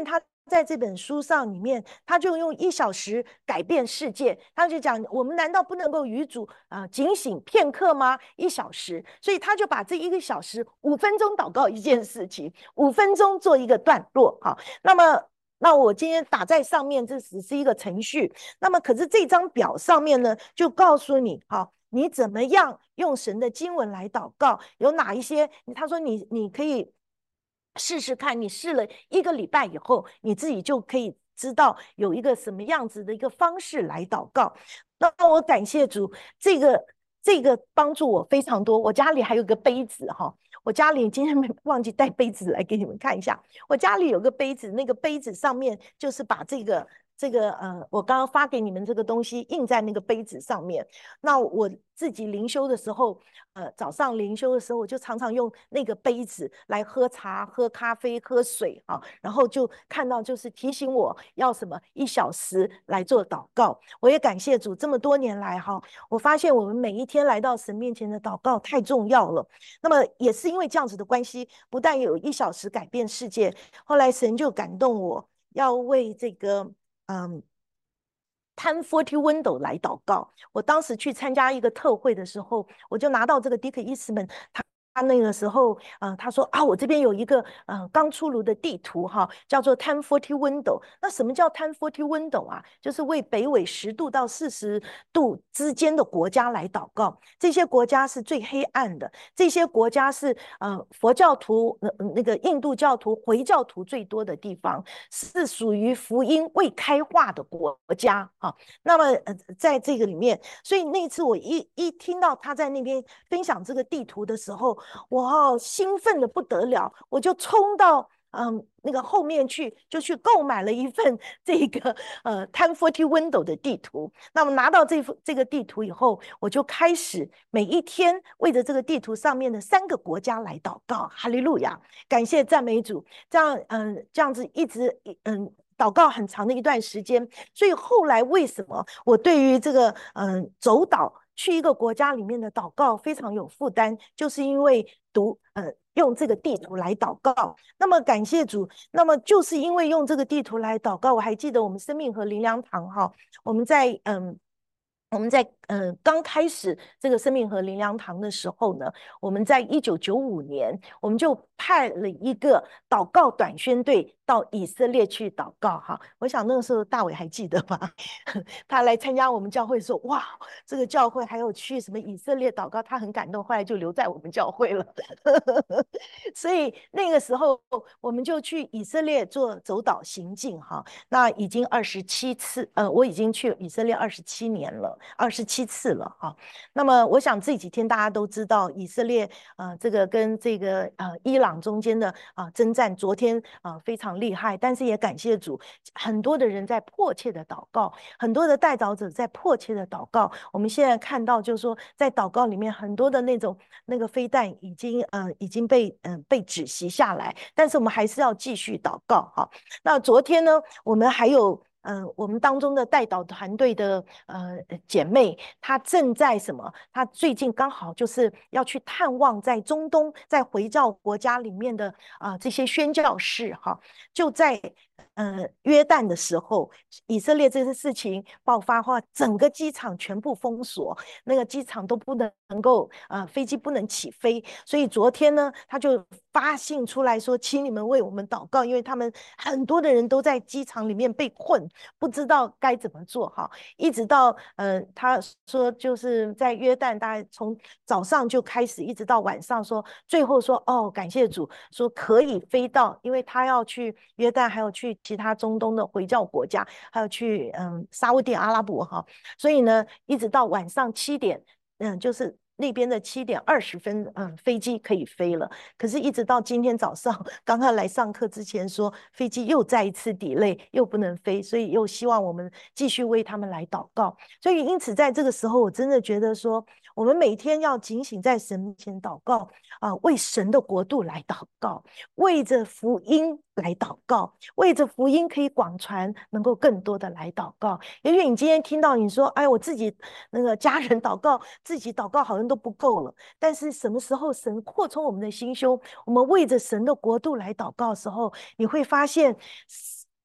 在这本书上里面，他就用一小时改变世界。他就讲，我们难道不能够与主啊、呃、警醒片刻吗？一小时，所以他就把这一个小时五分钟祷告一件事情，五分钟做一个段落。好，那么那我今天打在上面，这只是一个程序。那么可是这张表上面呢，就告诉你，好，你怎么样用神的经文来祷告？有哪一些？他说你你可以试试看，你试了一个礼拜以后，你自己就可以知道有一个什么样子的一个方式来祷告。那我感谢主，这个这个帮助我非常多。我家里还有个杯子哈，我家里今天没忘记带杯子来给你们看一下。我家里有个杯子，那个杯子上面就是把这个这个呃，我刚刚发给你们这个东西印在那个杯子上面。那我自己灵修的时候，呃，早上灵修的时候，我就常常用那个杯子来喝茶、喝咖啡、喝水啊，然后就看到就是提醒我要什么一小时来做祷告。我也感谢主，这么多年来哈，我发现我们每一天来到神面前的祷告太重要了。那么也是因为这样子的关系，不但有一小时改变世界，后来神就感动我要为这个嗯。Time Forty Window 来祷告。我当时去参加一个特会的时候，我就拿到这个 Dick Eastman，他他那个时候，呃，他说啊，我这边有一个呃刚出炉的地图哈，叫做 Time Forty Window。那什么叫 Time Forty Window 啊？就是为北纬十度到四十度之间的国家来祷告。这些国家是最黑暗的，这些国家是呃佛教徒、呃、那个印度教徒、回教徒最多的地方，是属于福音未开化的国家啊。那么呃，在这个里面，所以那次我一一听到他在那边分享这个地图的时候，我哦兴奋的不得了，我就冲到嗯那个后面去，就去购买了一份这个呃 Time Forty Window 的地图。那么拿到这幅这个地图以后，我就开始每一天为着这个地图上面的三个国家来祷告。哈利路亚，感谢赞美主。这样嗯、呃、这样子一直嗯。祷告很长的一段时间，所以后来为什么我对于这个嗯、呃、走岛去一个国家里面的祷告非常有负担，就是因为读呃用这个地图来祷告。那么感谢主，那么就是因为用这个地图来祷告，我还记得我们生命和灵粮堂哈，我们在嗯。我们在嗯、呃、刚开始这个生命和灵粮堂的时候呢，我们在一九九五年，我们就派了一个祷告短宣队到以色列去祷告哈。我想那个时候大伟还记得吧？他来参加我们教会说，哇，这个教会还有去什么以色列祷告，他很感动，后来就留在我们教会了。所以那个时候我们就去以色列做走岛行进哈。那已经二十七次，呃，我已经去以色列二十七年了，二十七次了哈。那么我想这几天大家都知道，以色列呃这个跟这个呃伊朗中间的啊、呃、征战，昨天啊、呃、非常厉害，但是也感谢主，很多的人在迫切的祷告，很多的代祷者在迫切的祷告。我们现在看到就是说，在祷告里面很多的那种那个飞弹已经呃已经被嗯、呃、被止息下来，但是我们还是要继续祷告哈。那昨天呢，我们还有嗯、呃，我们当中的代祷团队的呃姐妹，她正在什么？她最近刚好就是要去探望在中东、在回教国家里面的啊、呃、这些宣教士哈，就在呃约旦的时候，以色列这些事情爆发后，整个机场全部封锁，那个机场都不能够呃飞机不能起飞，所以昨天呢，他就发信出来说，请你们为我们祷告，因为他们很多的人都在机场里面被困，不知道该怎么做哈。一直到呃，他说就是在约旦，大概从早上就开始，一直到晚上说，最后说哦，感谢主，说可以飞到，因为他要去约旦，还有去其他中东的回教国家，还有去嗯沙烏地阿拉伯哈，所以呢，一直到晚上七点，嗯，就是那边的七点二十分，嗯，飞机可以飞了。可是，一直到今天早上刚刚来上课之前说，飞机又再一次 delay，又不能飞，所以又希望我们继续为他们来祷告。所以，因此在这个时候，我真的觉得说，我们每天要警醒在神面前祷告啊、呃，为神的国度来祷告，为着福音来祷告，为着福音可以广传，能够更多的来祷告。也许你今天听到你说，哎，我自己那个家人祷告，自己祷告好像都不够了。但是什么时候神扩充我们的心胸，我们为着神的国度来祷告的时候，你会发现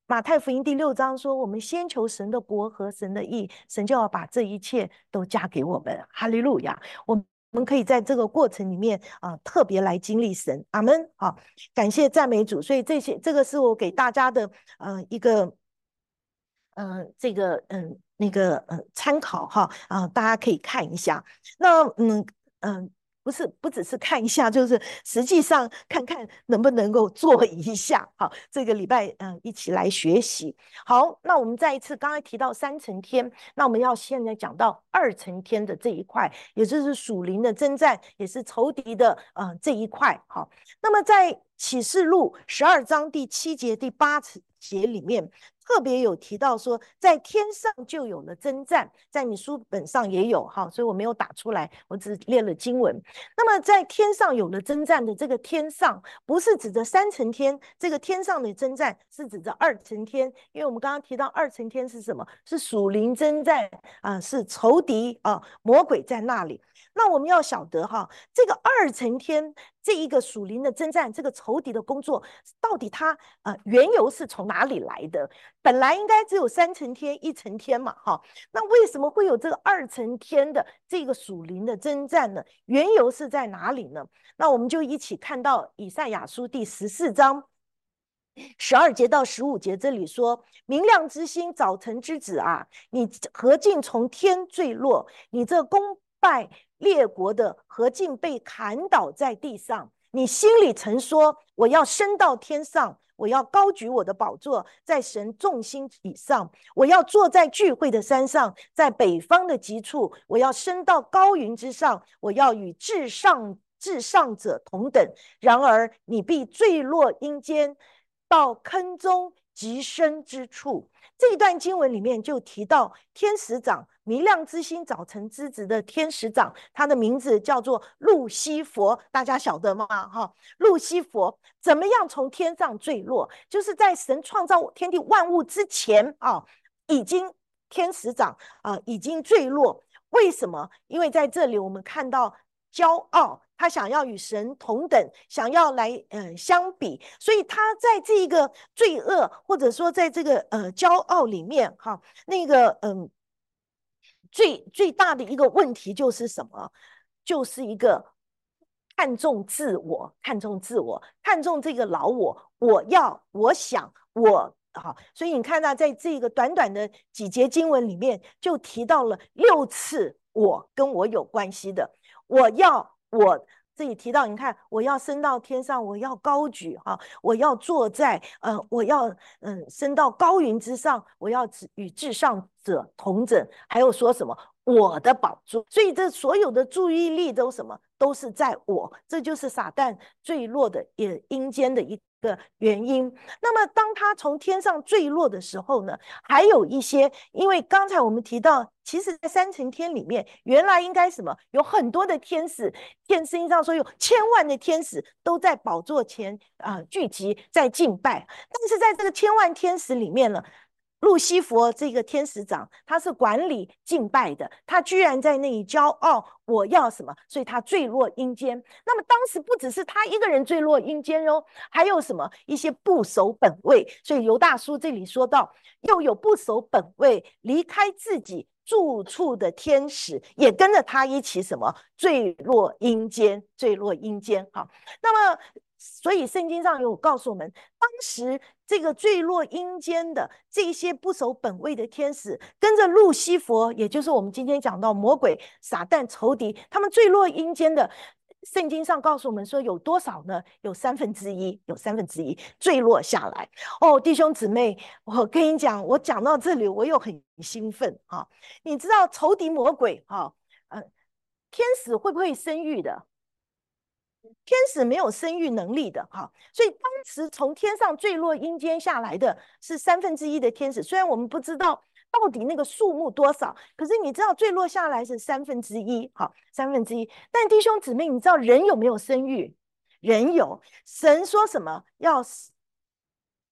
马太福音第六章说，我们先求神的国和神的义，神就要把这一切都加给我们。哈利路亚！我们可以在这个过程里面啊、呃，特别来经历神。阿门。好，感谢赞美主。所以这些，这个是我给大家的呃一个。嗯、呃，这个嗯、呃、那个呃参考哈啊、呃，大家可以看一下。那嗯嗯、呃，不是不只是看一下，就是实际上看看能不能够做一下。好，这个礼拜嗯、呃、一起来学习。好，那我们再一次刚才提到三层天，那我们要现在讲到二层天的这一块，也就是属灵的征战，也是仇敌的呃这一块。好，那么在启示录十二章第七节、第八节里面。特别有提到说，在天上就有了征战，在你书本上也有哈，所以我没有打出来，我只列了经文。那么在天上有了征战的这个天上，不是指着三层天，这个天上的征战是指着二层天，因为我们刚刚提到二层天是什么？是属灵征战啊、呃，是仇敌啊、呃，魔鬼在那里。那我们要晓得哈，这个二层天这一个属灵的征战，这个仇敌的工作，到底它呃缘由是从哪里来的？本来应该只有三层天、一层天嘛，哈，那为什么会有这个二层天的这个属灵的征战呢？缘由是在哪里呢？那我们就一起看到以赛亚书第十四章。十二节到十五节，这里说：明亮之星，早晨之子啊，你何竟从天坠落？你这攻败列国的，何竟被砍倒在地上？你心里曾说：我要升到天上，我要高举我的宝座，在神众星以上。我要坐在聚会的山上，在北方的极处。我要升到高云之上，我要与至上至上者同等。然而你必坠落阴间，到坑中极深之处。这一段经文里面就提到天使长，明亮之星早晨之子的天使长，他的名字叫做路西佛，大家晓得吗？哈，路西佛怎么样从天上坠落？就是在神创造天地万物之前啊，已经天使长啊已经坠落。为什么？因为在这里我们看到骄傲，他想要与神同等，想要来嗯、呃、相比，所以他在这个罪恶或者说在这个呃骄傲里面哈，那个嗯最最大的一个问题就是什么？就是一个看重自我，看重自我，看重这个老我，我要，我想，我。好，所以你看到在这个短短的几节经文里面，就提到了六次我跟我有关系的。我要我这里提到，你看，我要升到天上，我要高举哈、啊，我要坐在呃，我要嗯升到高云之上，我要与至上者同等。还有说什么我的宝座？所以这所有的注意力都什么都是在我，这就是撒旦坠落的也阴间的一个原因。那么当他从天上坠落的时候呢，还有一些，因为刚才我们提到，其实在三层天里面，原来应该什么有很多的天使，天圣经上说有千万的天使都在宝座前啊、呃、聚集在敬拜，但是在这个千万天使里面呢，路西佛这个天使长，他是管理敬拜的，他居然在那里骄傲，我要什么？所以他坠落阴间。那么当时不只是他一个人坠落阴间哦，还有什么一些不守本位。所以犹大书这里说到，又有不守本位、离开自己住处的天使，也跟着他一起什么坠落阴间，坠落阴间。好，那么。所以圣经上有告诉我们，当时这个坠落阴间的这些不守本位的天使，跟着路西佛，也就是我们今天讲到魔鬼、撒旦、仇敌，他们坠落阴间的。圣经上告诉我们说有多少呢？有三分之一，有三分之一坠落下来。哦，弟兄姊妹，我跟你讲，我讲到这里，我又很兴奋啊！你知道仇敌魔鬼哈、呃，天使会不会生育的？天使没有生育能力的哈，所以当时从天上坠落阴间下来的是三分之一的天使。虽然我们不知道到底那个数目多少，可是你知道坠落下来是三分之一，好，三分之一。但弟兄姊妹，你知道人有没有生育？人有。神说什么？要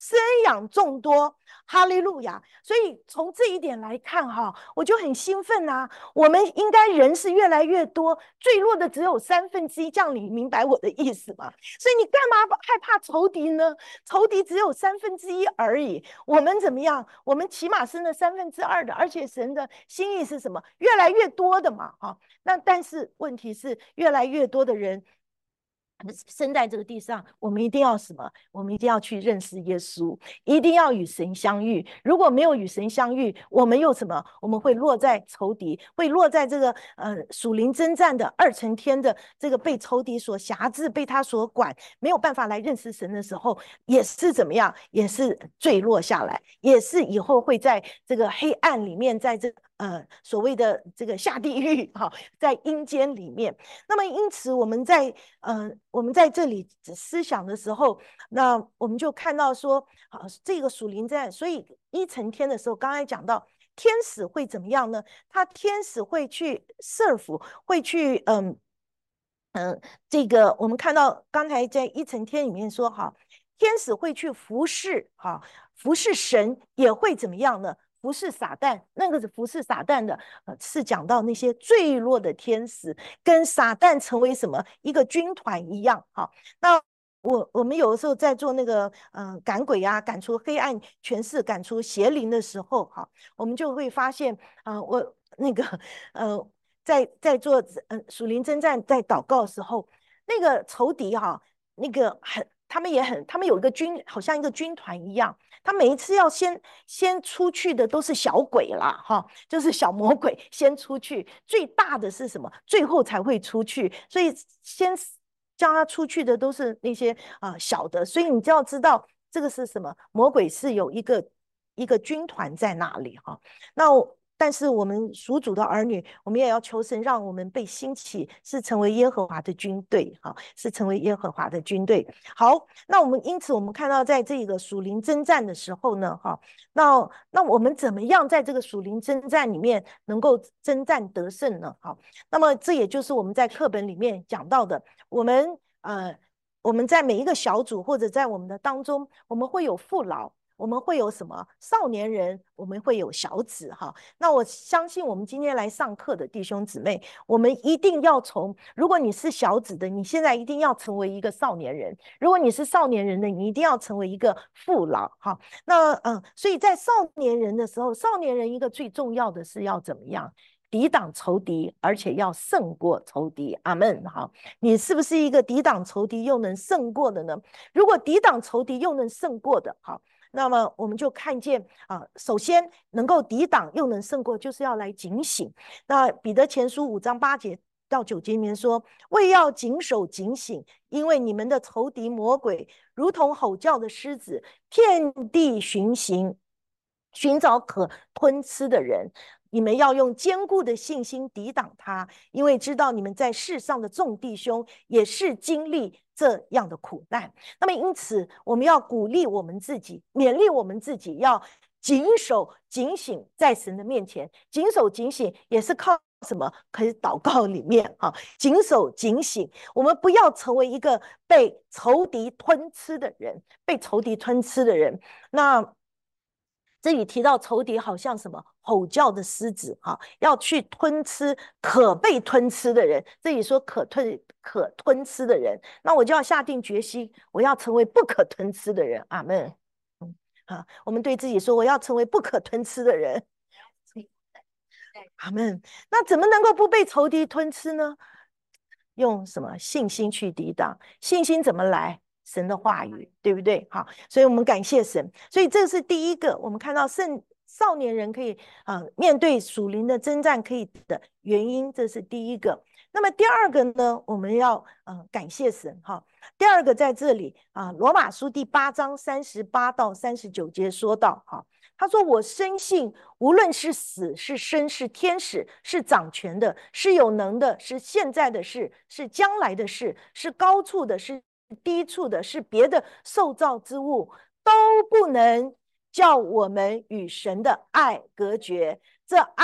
生养众多，哈利路亚！所以从这一点来看哈，我就很兴奋啊。我们应该人是越来越多，坠落的只有三分之一，这样你明白我的意思吗？所以你干嘛害怕仇敌呢？仇敌只有三分之一而已，我们怎么样？我们起码是那三分之二的，而且神的心意是什么？越来越多的嘛，哈。那但是问题是，越来越多的人生在这个地上，我们一定要什么？我们一定要去认识耶稣，一定要与神相遇。如果没有与神相遇，我们又什么？我们会落在仇敌，会落在这个呃属灵征战的二层天的这个被仇敌所辖制，被他所管，没有办法来认识神的时候，也是怎么样？也是坠落下来，也是以后会在这个黑暗里面，在这呃所谓的这个下地狱哈、哦，在阴间里面。那么因此我们在呃我们在这里思想的时候，那我们就看到说，啊，这个属灵战，所以一层天的时候，刚才讲到天使会怎么样呢？他天使会去 serve，会去嗯嗯，这个我们看到刚才在一层天里面说，哈，天使会去服侍，哈，服侍神也会怎么样呢？服侍撒旦，那个是服侍撒旦的，呃，是讲到那些坠落的天使跟撒旦成为什么一个军团一样，哈。那我我们有的时候在做那个呃赶鬼啊，赶出黑暗权势，赶出邪灵的时候，哈，我们就会发现，啊、呃，我那个呃在在做呃属灵征战，在祷告的时候，那个仇敌哈、那个很，他们也很，他们有一个军，好像一个军团一样。他每一次要先先出去的都是小鬼啦，哈，就是小魔鬼先出去，最大的是什么？最后才会出去，所以先叫他出去的都是那些啊、呃、小的，所以你就要知道这个是什么？魔鬼是有一个一个军团在那里哈。那但是我们属主的儿女，我们也要求神让我们被兴起，是成为耶和华的军队，哈，是成为耶和华的军队。好，那我们因此我们看到，在这个属灵征战的时候呢，哈，那那我们怎么样在这个属灵征战里面能够征战得胜呢？好，那么这也就是我们在课本里面讲到的，我们呃我们在每一个小组或者在我们的当中，我们会有父老。我们会有什么少年人，我们会有小子哈。那我相信我们今天来上课的弟兄姊妹，我们一定要从，如果你是小子的，你现在一定要成为一个少年人；如果你是少年人的，你一定要成为一个父老哈。那嗯，所以在少年人的时候，少年人一个最重要的是要怎么样？抵挡仇敌，而且要胜过仇敌。阿门。好，你是不是一个抵挡仇敌又能胜过的呢？如果抵挡仇敌又能胜过的，好。那么我们就看见啊，首先能够抵挡又能胜过，就是要来警醒。那彼得前书五章八节到九节里面说：“为要谨守警醒，因为你们的仇敌魔鬼如同吼叫的狮子，遍地巡行，寻找可吞吃的人。”你们要用坚固的信心抵挡他，因为知道你们在世上的众弟兄也是经历这样的苦难。那么因此我们要鼓励我们自己，勉励我们自己，要谨守警醒，在神的面前谨守警醒，也是靠什么？可以祷告里面啊，谨守警醒。我们不要成为一个被仇敌吞吃的人，被仇敌吞吃的人。那这里提到仇敌好像什么吼叫的狮子哈，要去吞吃可被吞吃的人。这里说可吞可吞吃的人，那我就要下定决心，我要成为不可吞吃的人。阿门。嗯，好，我们对自己说，我要成为不可吞吃的人。阿门。那怎么能够不被仇敌吞吃呢？用什么信心去抵挡？信心怎么来？神的话语，对不对？好，所以我们感谢神。所以这是第一个，我们看到圣少年人可以啊、呃、面对属灵的征战可以的原因，这是第一个。那么第二个呢，我们要呃感谢神哈。第二个在这里啊，罗马书第八章三十八到三十九节说到哈。他说：“我深信，无论是死是生，是天使，是掌权的，是有能的，是现在的事，是将来的事，是高处的，是低处的，是别的受造之物，都不能叫我们与神的爱隔绝。这爱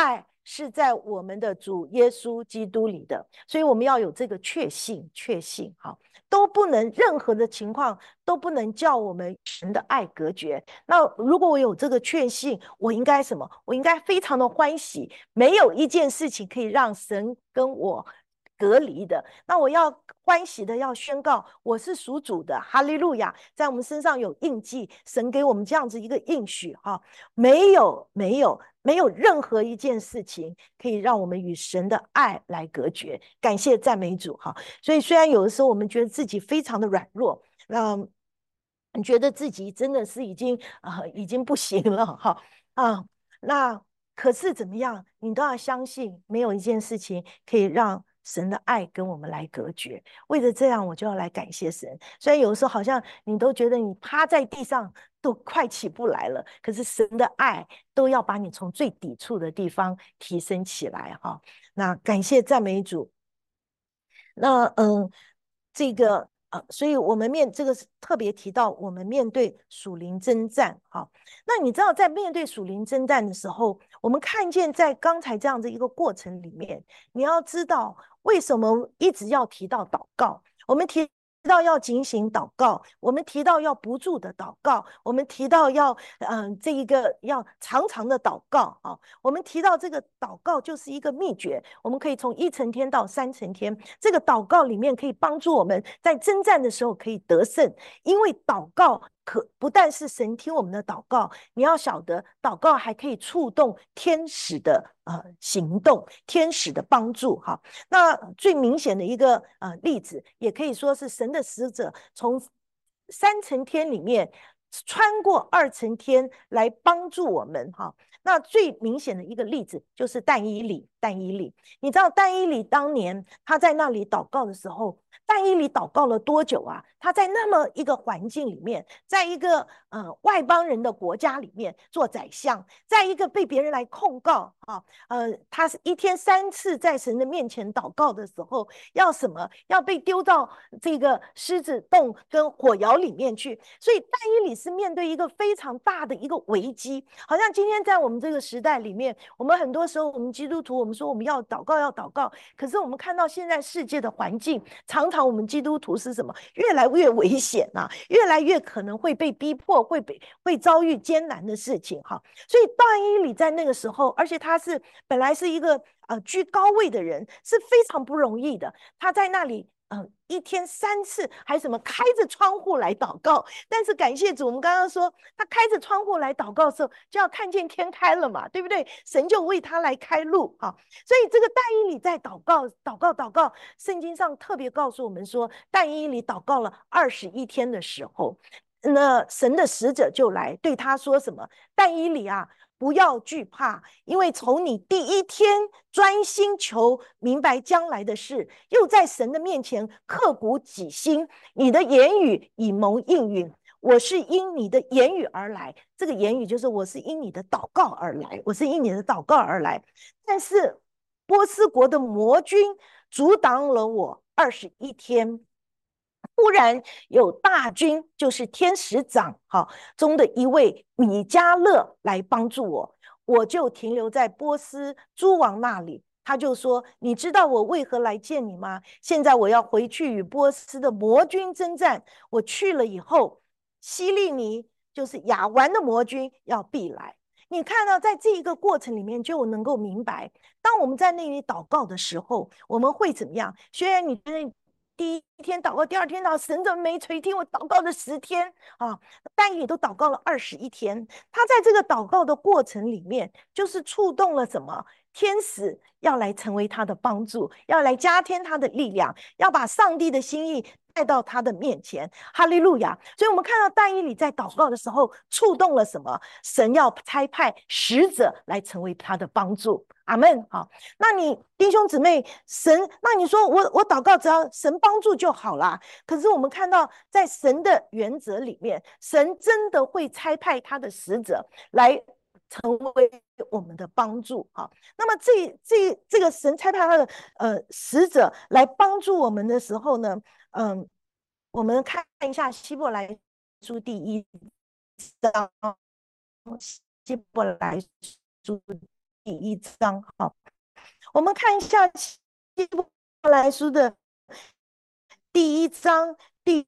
是在我们的主耶稣基督里的，所以我们要有这个确信，确信好，都不能任何的情况都不能叫我们神的爱隔绝。那如果我有这个确信，我应该什么？我应该非常的欢喜，没有一件事情可以让神跟我隔离的。那我要欢喜的要宣告，我是属主的，哈利路亚！在我们身上有印记，神给我们这样子一个应许哈，没有没有没有任何一件事情可以让我们与神的爱来隔绝。感谢赞美主哈！所以虽然有的时候我们觉得自己非常的软弱，那、呃、你觉得自己真的是已经啊、呃、已经不行了哈啊，那可是怎么样，你都要相信，没有一件事情可以让神的爱跟我们来隔绝。为了这样，我就要来感谢神。虽然有时候好像你都觉得你趴在地上都快起不来了，可是神的爱都要把你从最抵触的地方提升起来哈。那感谢赞美主。那嗯，这个呃，所以我们面这个是特别提到，我们面对属灵征战哈。那你知道，在面对属灵征战的时候，我们看见在刚才这样的一个过程里面，你要知道为什么一直要提到祷告。我们提到要警醒祷告，我们提到要不住的祷告，我们提到要嗯、呃、这一个要常常的祷告啊。我们提到这个祷告就是一个秘诀，我们可以从一层天到三层天，这个祷告里面可以帮助我们在征战的时候可以得胜，因为祷告可不但是神听我们的祷告，你要晓得祷告还可以触动天使的呃行动，天使的帮助哈。那最明显的一个呃例子，也可以说是神的使者从三层天里面穿过二层天来帮助我们哈。那最明显的一个例子就是但以理，但以理，你知道但以理当年他在那里祷告的时候，但以理祷告了多久啊？他在那么一个环境里面，在一个呃外邦人的国家里面做宰相，在一个被别人来控告啊，呃，他是一天三次在神的面前祷告的时候，要什么？要被丢到这个狮子洞跟火窑里面去。所以但以理是面对一个非常大的一个危机，好像今天在我们这个时代里面，我们很多时候我们基督徒，我们说我们要祷告要祷告，可是我们看到现在世界的环境，常常我们基督徒是什么？越来越危险啊，越来越可能会被逼迫，会被会遭遇艰难的事情哈。所以但以理在那个时候，而且他是本来是一个呃居高位的人，是非常不容易的。他在那里呃一天三次，还什么开着窗户来祷告。但是感谢主，我们刚刚说他开着窗户来祷告的时候，就要看见天开了嘛，对不对？神就为他来开路啊。所以这个但以理在祷告、祷告、祷告，圣经上特别告诉我们说，但以理祷告了二十一天的时候，那神的使者就来对他说什么？但以理啊，不要惧怕，因为从你第一天专心求明白将来的事，又在神的面前刻骨己心，你的言语已蒙应允。我是因你的言语而来，这个言语就是我是因你的祷告而来，我是因你的祷告而来。但是波斯国的魔军阻挡了我二十一天。忽然有大军，就是天使长哈中的一位米迦勒来帮助我，我就停留在波斯诸王那里。他就说：“你知道我为何来见你吗？现在我要回去与波斯的魔军征战。我去了以后，希利尼就是亚完的魔军要必来。”你看到，在这一个过程里面，就能够明白，当我们在那里祷告的时候，我们会怎么样？虽然你觉得第一天祷告，第二天祷告，神怎么没垂听我祷告了十天啊？但也都祷告了二十一天。他在这个祷告的过程里面，就是触动了什么？天使要来成为他的帮助，要来加添他的力量，要把上帝的心意带到他的面前。哈利路亚！所以我们看到但以理在祷告的时候，触动了什么？神要差派使者来成为他的帮助。阿们。好，那你弟兄姊妹，神，那你说我我祷告只要神帮助就好啦。可是我们看到，在神的原则里面，神真的会差派他的使者来成为我们的帮助。好，那么这这这个神差派他的呃使者来帮助我们的时候呢，嗯，我们看一下希伯来书第一章，希伯来书一章。好，我们看一下希伯来书的第一章第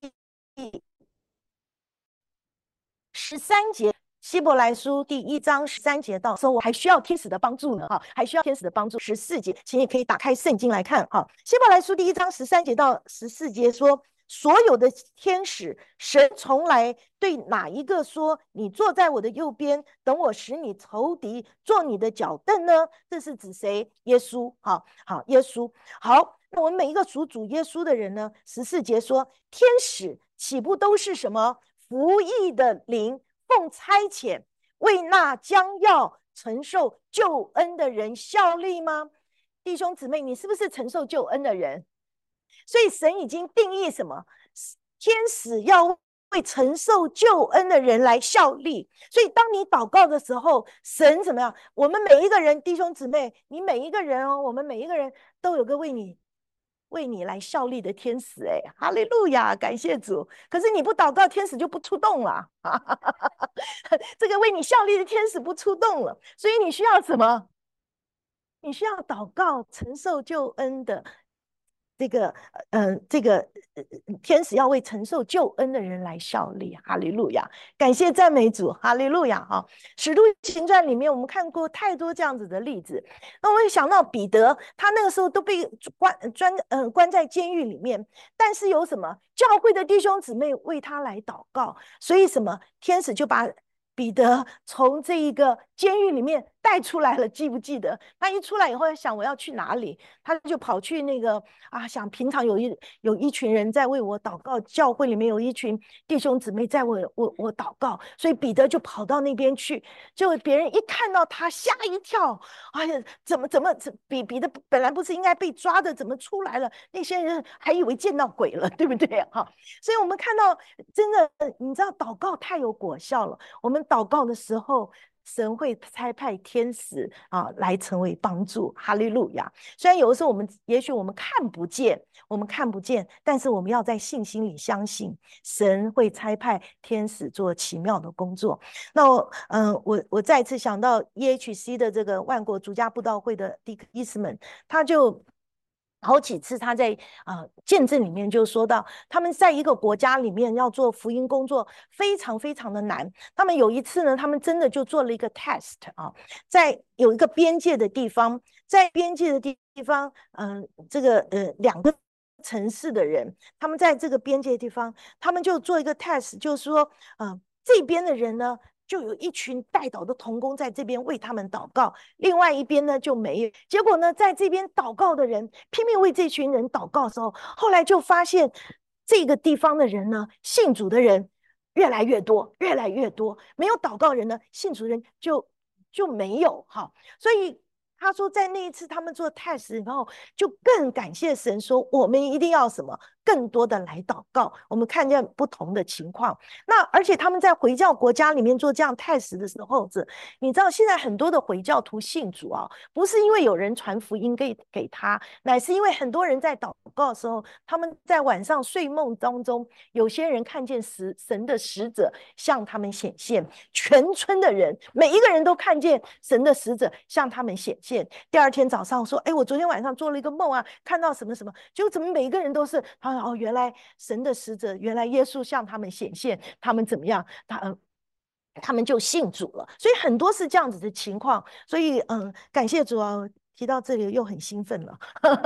十三节。希伯来书第一章十三节到说，我还需要天使的帮助呢，哈，还需要天使的帮助。十四节，请你可以打开圣经来看，哈，希伯来书第一章十三节到十四节说，所有的天使，神从来对哪一个说，你坐在我的右边，等我使你仇敌做你的脚凳呢？这是指谁？耶稣，好好，耶稣。好，那我们每一个属主耶稣的人呢？十四节说，天使岂不都是什么服役的灵？奉差遣为那将要承受救恩的人效力吗？弟兄姊妹，你是不是承受救恩的人？所以神已经定义什么？天使要为承受救恩的人来效力。所以当你祷告的时候，神怎么样？我们每一个人，弟兄姊妹，你每一个人哦，我们每一个人都有个为你为你来效力的天使，哎，哈利路亚，感谢主。可是你不祷告，天使就不出动了。这个为你效力的天使不出动了，所以你需要什么？你需要祷告，承受救恩的这个，呃，这个呃天使要为承受救恩的人来效力。哈利路亚，感谢赞美主，哈利路亚。哈，使徒行传里面我们看过太多这样子的例子。那我也想到彼得，他那个时候都被关专呃关在监狱里面，但是有什么教会的弟兄姊妹为他来祷告，所以什么天使就把彼得从这一个监狱里面带出来了，记不记得？他一出来以后想我要去哪里，他就跑去那个啊，想平常有一有一群人在为我祷告，教会里面有一群弟兄姊妹在为我我我祷告，所以彼得就跑到那边去，就别人一看到他吓一跳，哎呀，怎么怎么彼彼得本来不是应该被抓的，怎么出来了？那些人还以为见到鬼了，对不对？哈，所以我们看到真的，你知道祷告太有果效了，我们祷告的时候，神会差派天使啊来成为帮助。哈利路亚！虽然有的时候我们也许我们看不见，我们看不见，但是我们要在信心里相信，神会差派天使做奇妙的工作。那嗯、呃，我我再次想到 E H C 的这个万国逐家布道会的 Dick Eastman，他就好几次他在呃见证里面就说到，他们在一个国家里面要做福音工作非常非常的难。他们有一次呢，他们真的就做了一个 test 啊，在有一个边界的地方，在边界的地方，嗯、呃，这个呃两个城市的人，他们在这个边界的地方，他们就做一个 test，就是说，呃，这边的人呢。就有一群带祷的同工在这边为他们祷告，另外一边呢就没有。结果呢，在这边祷告的人拼命为这群人祷告的时候，后来就发现这个地方的人呢，信主的人越来越多，越来越多；没有祷告人呢，信主人就就没有哈。所以他说，在那一次他们做 test 以后，就更感谢神说，我们一定要什么更多的来祷告。我们看见不同的情况。那而且他们在回教国家里面做这样 test 的时候，你知道现在很多的回教徒信主啊，不是因为有人传福音给给他，乃是因为很多人在祷告的时候，他们在晚上睡梦当中，有些人看见神神的使者向他们显现，全村的人每一个人都看见神的使者向他们显现。第二天早上说，哎，我昨天晚上做了一个梦啊，看到什么什么，结果怎么每一个人都是啊哦，原来神的使者，原来耶稣向他们显现，他们怎么样？他嗯。他们就信主了，所以很多是这样子的情况。所以，嗯，感谢主啊！提到这里又很兴奋了，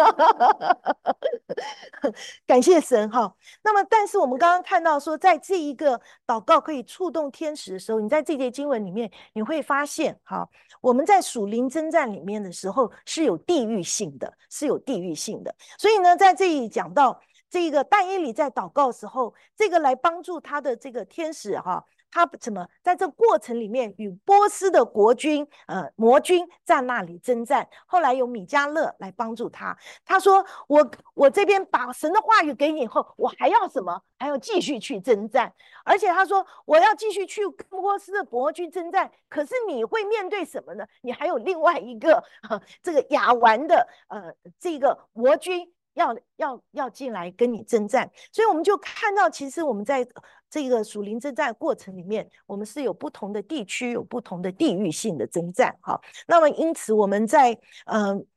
感谢神哈。那么，但是我们刚刚看到说，在这一个祷告可以触动天使的时候，你在这节经文里面你会发现，哈，我们在属灵征战里面的时候是有地域性的，是有地域性的。所以呢，在这里讲到这个但以理在祷告的时候，这个来帮助他的这个天使哈。他怎么在这过程里面与波斯的国军、呃魔军在那里征战？后来有米迦勒来帮助他。他说：“我我这边把神的话语给你以后，我还要什么？还要继续去征战。而且他说我要继续去跟波斯的魔军征战。可是你会面对什么呢？你还有另外一个、呃、这个亚完的呃这个魔军。” 要要要进来跟你征战。所以我们就看到，其实我们在这个属灵征战的过程里面，我们是有不同的地区，有不同的地域性的征战。好，那么因此我们在嗯。呃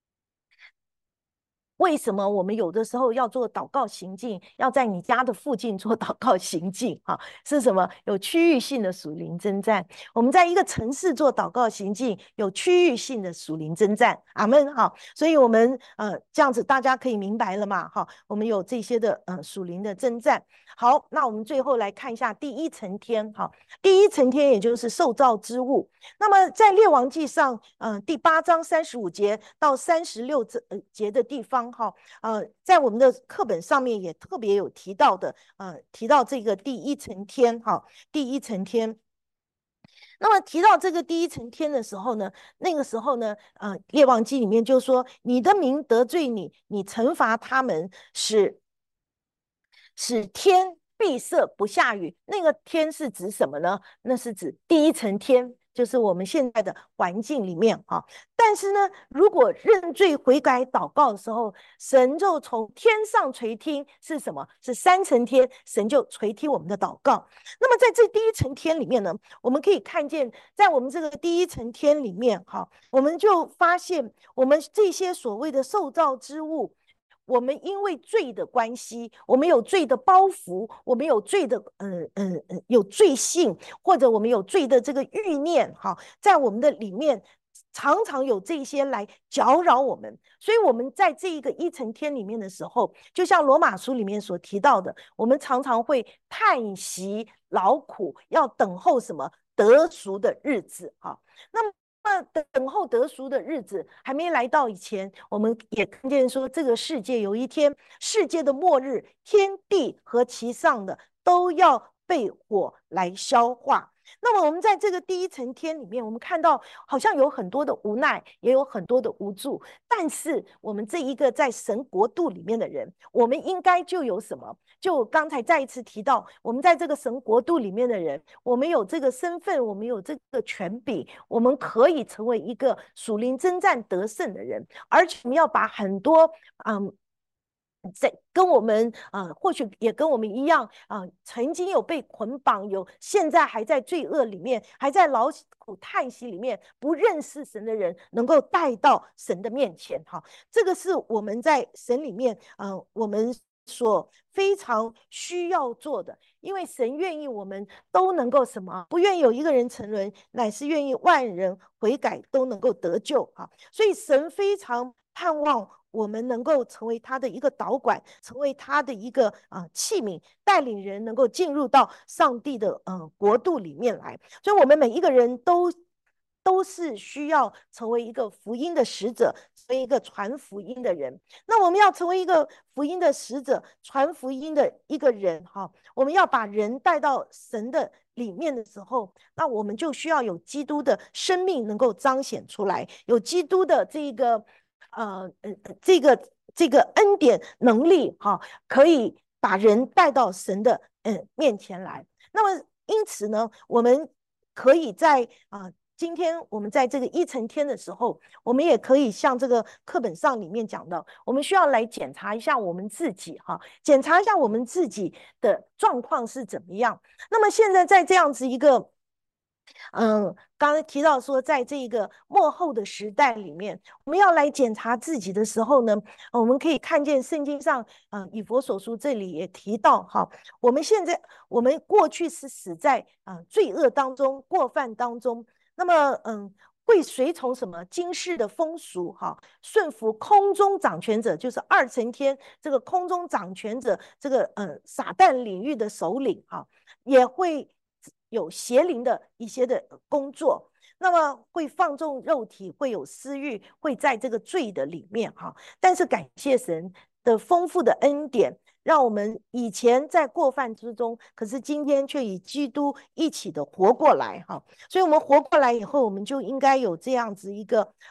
为什么我们有的时候要做祷告行径，要在你家的附近做祷告行径？哈，是什么？有区域性的属灵征战。我们在一个城市做祷告行径，有区域性的属灵征战。阿门。哈，所以我们呃这样子大家可以明白了嘛？哈，我们有这些的呃属灵的征战。好，那我们最后来看一下第一层天。哈，第一层天也就是受造之物。那么在列王记上，嗯、呃，第八章三十五节到三十六节的地方，哈，呃，在我们的课本上面也特别有提到的，呃，提到这个第一层天，哈，第一层天。那么提到这个第一层天的时候呢，那个时候呢，呃，列王记里面就说，你的民得罪你，你惩罚他们，使使天闭塞不下雨。那个天是指什么呢？那是指第一层天，就是我们现在的环境里面啊。但是呢，如果认罪悔改祷告的时候，神就从天上垂听，是什么？是三层天，神就垂听我们的祷告。那么在这第一层天里面呢，我们可以看见，在我们这个第一层天里面，哈，我们就发现我们这些所谓的受造之物。我们因为罪的关系，我们有罪的包袱，我们有罪的，嗯嗯嗯，有罪性，或者我们有罪的这个欲念，哈，在我们的里面常常有这些来搅扰我们。所以我们在这一个一层天里面的时候，就像罗马书里面所提到的，我们常常会叹息劳苦，要等候什么得赎的日子，哈。那么那等候得赎的日子还没来到以前，我们也看见说，这个世界有一天，世界的末日，天地和其上的都要被火来消化。那么我们在这个第一层天里面，我们看到好像有很多的无奈，也有很多的无助。但是我们这一个在神国度里面的人，我们应该就有什么？就刚才再一次提到，我们在这个神国度里面的人，我们有这个身份，我们有这个权柄，我们可以成为一个属灵征战得胜的人，而且我们要把很多嗯。在跟我们呃，或许也跟我们一样啊、呃，曾经有被捆绑，有现在还在罪恶里面，还在劳苦叹息里面，不认识神的人，能够带到神的面前。哈，这个是我们在神里面，嗯、呃，我们所非常需要做的，因为神愿意我们都能够什么？不愿意有一个人沉沦，乃是愿意万人悔改都能够得救啊！所以神非常盼望我们能够成为他的一个导管，成为他的一个啊、呃、器皿，带领人能够进入到上帝的呃国度里面来。所以，我们每一个人都都是需要成为一个福音的使者，成为一个传福音的人。那我们要成为一个福音的使者，传福音的一个人，哈，我们要把人带到神的里面的时候，那我们就需要有基督的生命能够彰显出来，有基督的这个呃呃这个这个恩典能力，哈，可以把人带到神的嗯、呃、面前来。那么因此呢，我们可以在啊。呃今天我们在这个一层天的时候，我们也可以像这个课本上里面讲到，我们需要来检查一下我们自己，哈，检查一下我们自己的状况是怎么样。那么现在在这样子一个，嗯，刚才提到说，在这个末后的时代里面，我们要来检查自己的时候呢，我们可以看见圣经上，嗯，以弗所书这里也提到，哈，我们现在我们过去是死在啊、呃、罪恶当中、过犯当中。那么，嗯，会随从什么今世的风俗，哈，顺服空中掌权者，就是二层天这个空中掌权者，这个呃撒旦领域的首领，哈，也会有邪灵的一些的工作。那么会放纵肉体，会有私欲，会在这个罪的里面，哈。但是感谢神的丰富的恩典。让我们以前在过犯之中，可是今天却与基督一起的活过来，哈。所以我们活过来以后，我们就应该有这样子一个呃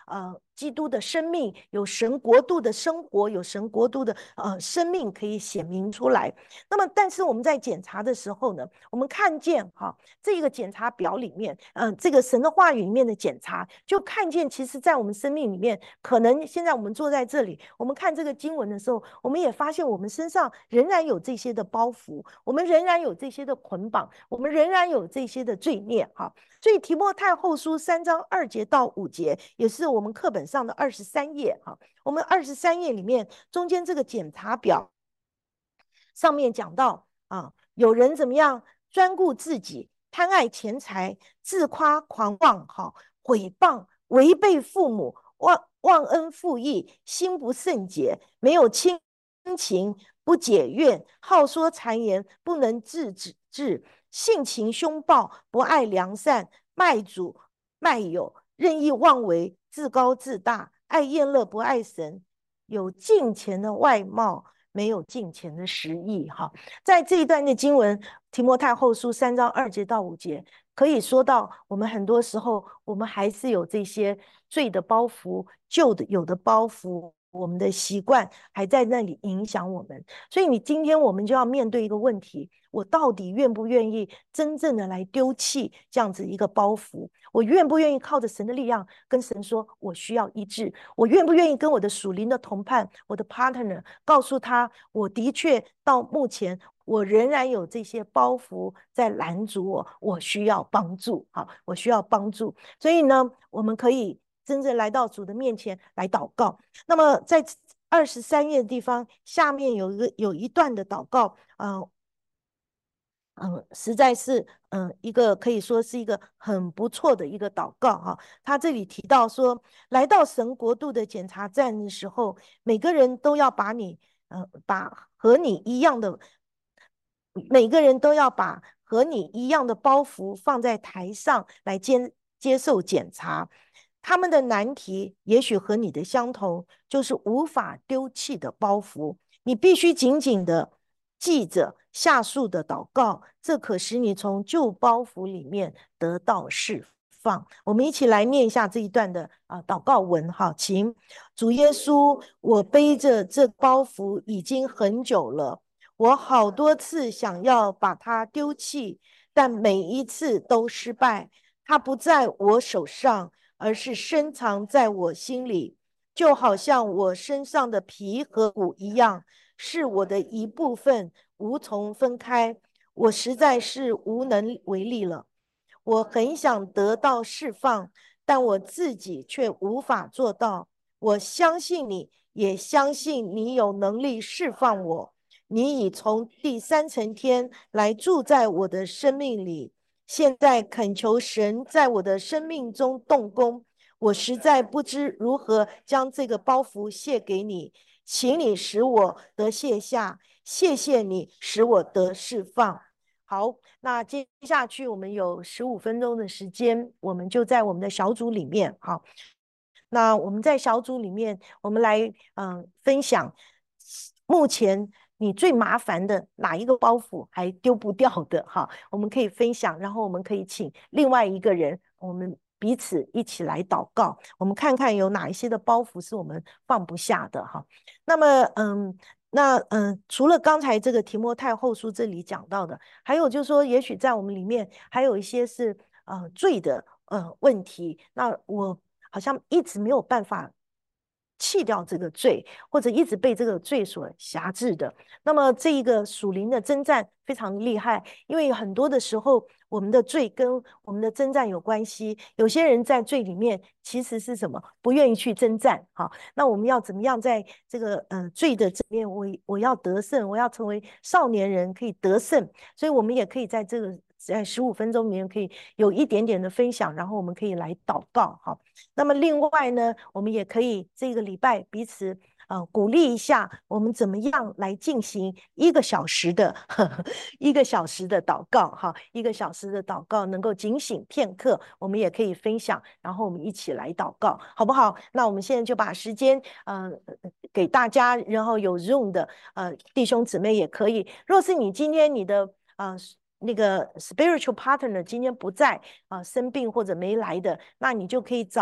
基督的生命，有神国度的生活，有神国度的呃生命可以显明出来。那么，但是我们在检查的时候呢，我们看见哈，这个检查表里面，嗯、呃，这个神的话语里面的检查，就看见其实在我们生命里面，可能现在我们坐在这里，我们看这个经文的时候，我们也发现我们身上仍然有这些的包袱，我们仍然有这些的捆绑，我们仍然有这些的罪孽哈。所以提摩太后书三章二节到五节，也是我们课本上的二十三页哈。我们二十三页里面中间这个检查表上面讲到啊，有人怎么样专顾自己，贪爱钱财，自夸狂妄，哈，毁谤，违背父母，忘忘恩负义，心不圣洁，没有亲情，不解怨，好说谗言，不能自制，性情凶暴，不爱良善，卖主卖友，任意妄为，自高自大，爱厌乐，不爱神，有敬虔的外貌，没有敬虔的实意。哈，在这一段的经文，提摩太后书三章二节到五节，可以说到我们很多时候，我们还是有这些罪的包袱，旧的有的包袱。我们的习惯还在那里影响我们，所以你今天我们就要面对一个问题：我到底愿不愿意真正的来丢弃这样子一个包袱？我愿不愿意靠着神的力量跟神说，我需要医治？我愿不愿意跟我的属灵的同伴，我的 partner， 告诉他，我的确到目前我仍然有这些包袱在拦阻我，我需要帮助，好，我需要帮助。所以呢，我们可以真正来到主的面前来祷告。那么在二十三页的地方，下面有一个有一段的祷告，呃，嗯，实在是嗯一个可以说是一个很不错的一个祷告哈。他这里提到说，来到神国度的检查站的时候，每个人都要把你呃把和你一样的，每个人都要把和你一样的包袱放在台上来接接受检查。他们的难题也许和你的相同，就是无法丢弃的包袱。你必须紧紧的记着下述的祷告，这可使你从旧包袱里面得到释放。我们一起来念一下这一段的啊、呃、祷告文哈，请主耶稣，我背着这包袱已经很久了，我好多次想要把它丢弃，但每一次都失败。它不在我手上，而是深藏在我心里，就好像我身上的皮和骨一样，是我的一部分，无从分开。我实在是无能为力了。我很想得到释放，但我自己却无法做到。我相信你，也相信你有能力释放我。你已从第三层天来住在我的生命里，现在恳求神在我的生命中动工。我实在不知如何将这个包袱卸给你，请你使我得卸下。谢谢你使我得释放。好，那接下去我们有十五分钟的时间，我们就在我们的小组里面，好，那我们在小组里面，我们来嗯、呃、分享，目前你最麻烦的哪一个包袱还丢不掉的哈，我们可以分享，然后我们可以请另外一个人，我们彼此一起来祷告，我们看看有哪一些的包袱是我们放不下的哈。那么嗯。那嗯，除了刚才这个提摩太后书这里讲到的，还有就是说，也许在我们里面还有一些是呃罪的呃问题。那我好像一直没有办法弃掉这个罪，或者一直被这个罪所辖制的。那么这一个属灵的征战非常厉害，因为很多的时候我们的罪跟我们的征战有关系。有些人在罪里面其实是什么？不愿意去征战。好，那我们要怎么样在这个呃罪的这面，我我要得胜，我要成为少年人可以得胜。所以我们也可以在这个在十五分钟里面可以有一点点的分享，然后我们可以来祷告。好，那么另外呢，我们也可以这个礼拜彼此呃鼓励一下，我们怎么样来进行一个小时的呵呵一个小时的祷告哈，一个小时的祷告能够警醒片刻，我们也可以分享，然后我们一起来祷告，好不好？那我们现在就把时间呃给大家，然后有 Zoom 的呃弟兄姊妹也可以。若是你今天你的呃那个 spiritual partner 今天不在啊、呃，生病或者没来的，那你就可以找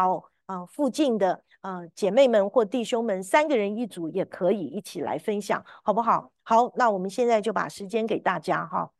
啊、呃附近的呃姐妹们或弟兄们，三个人一组也可以一起来分享，好不好？好，那我们现在就把时间给大家哈。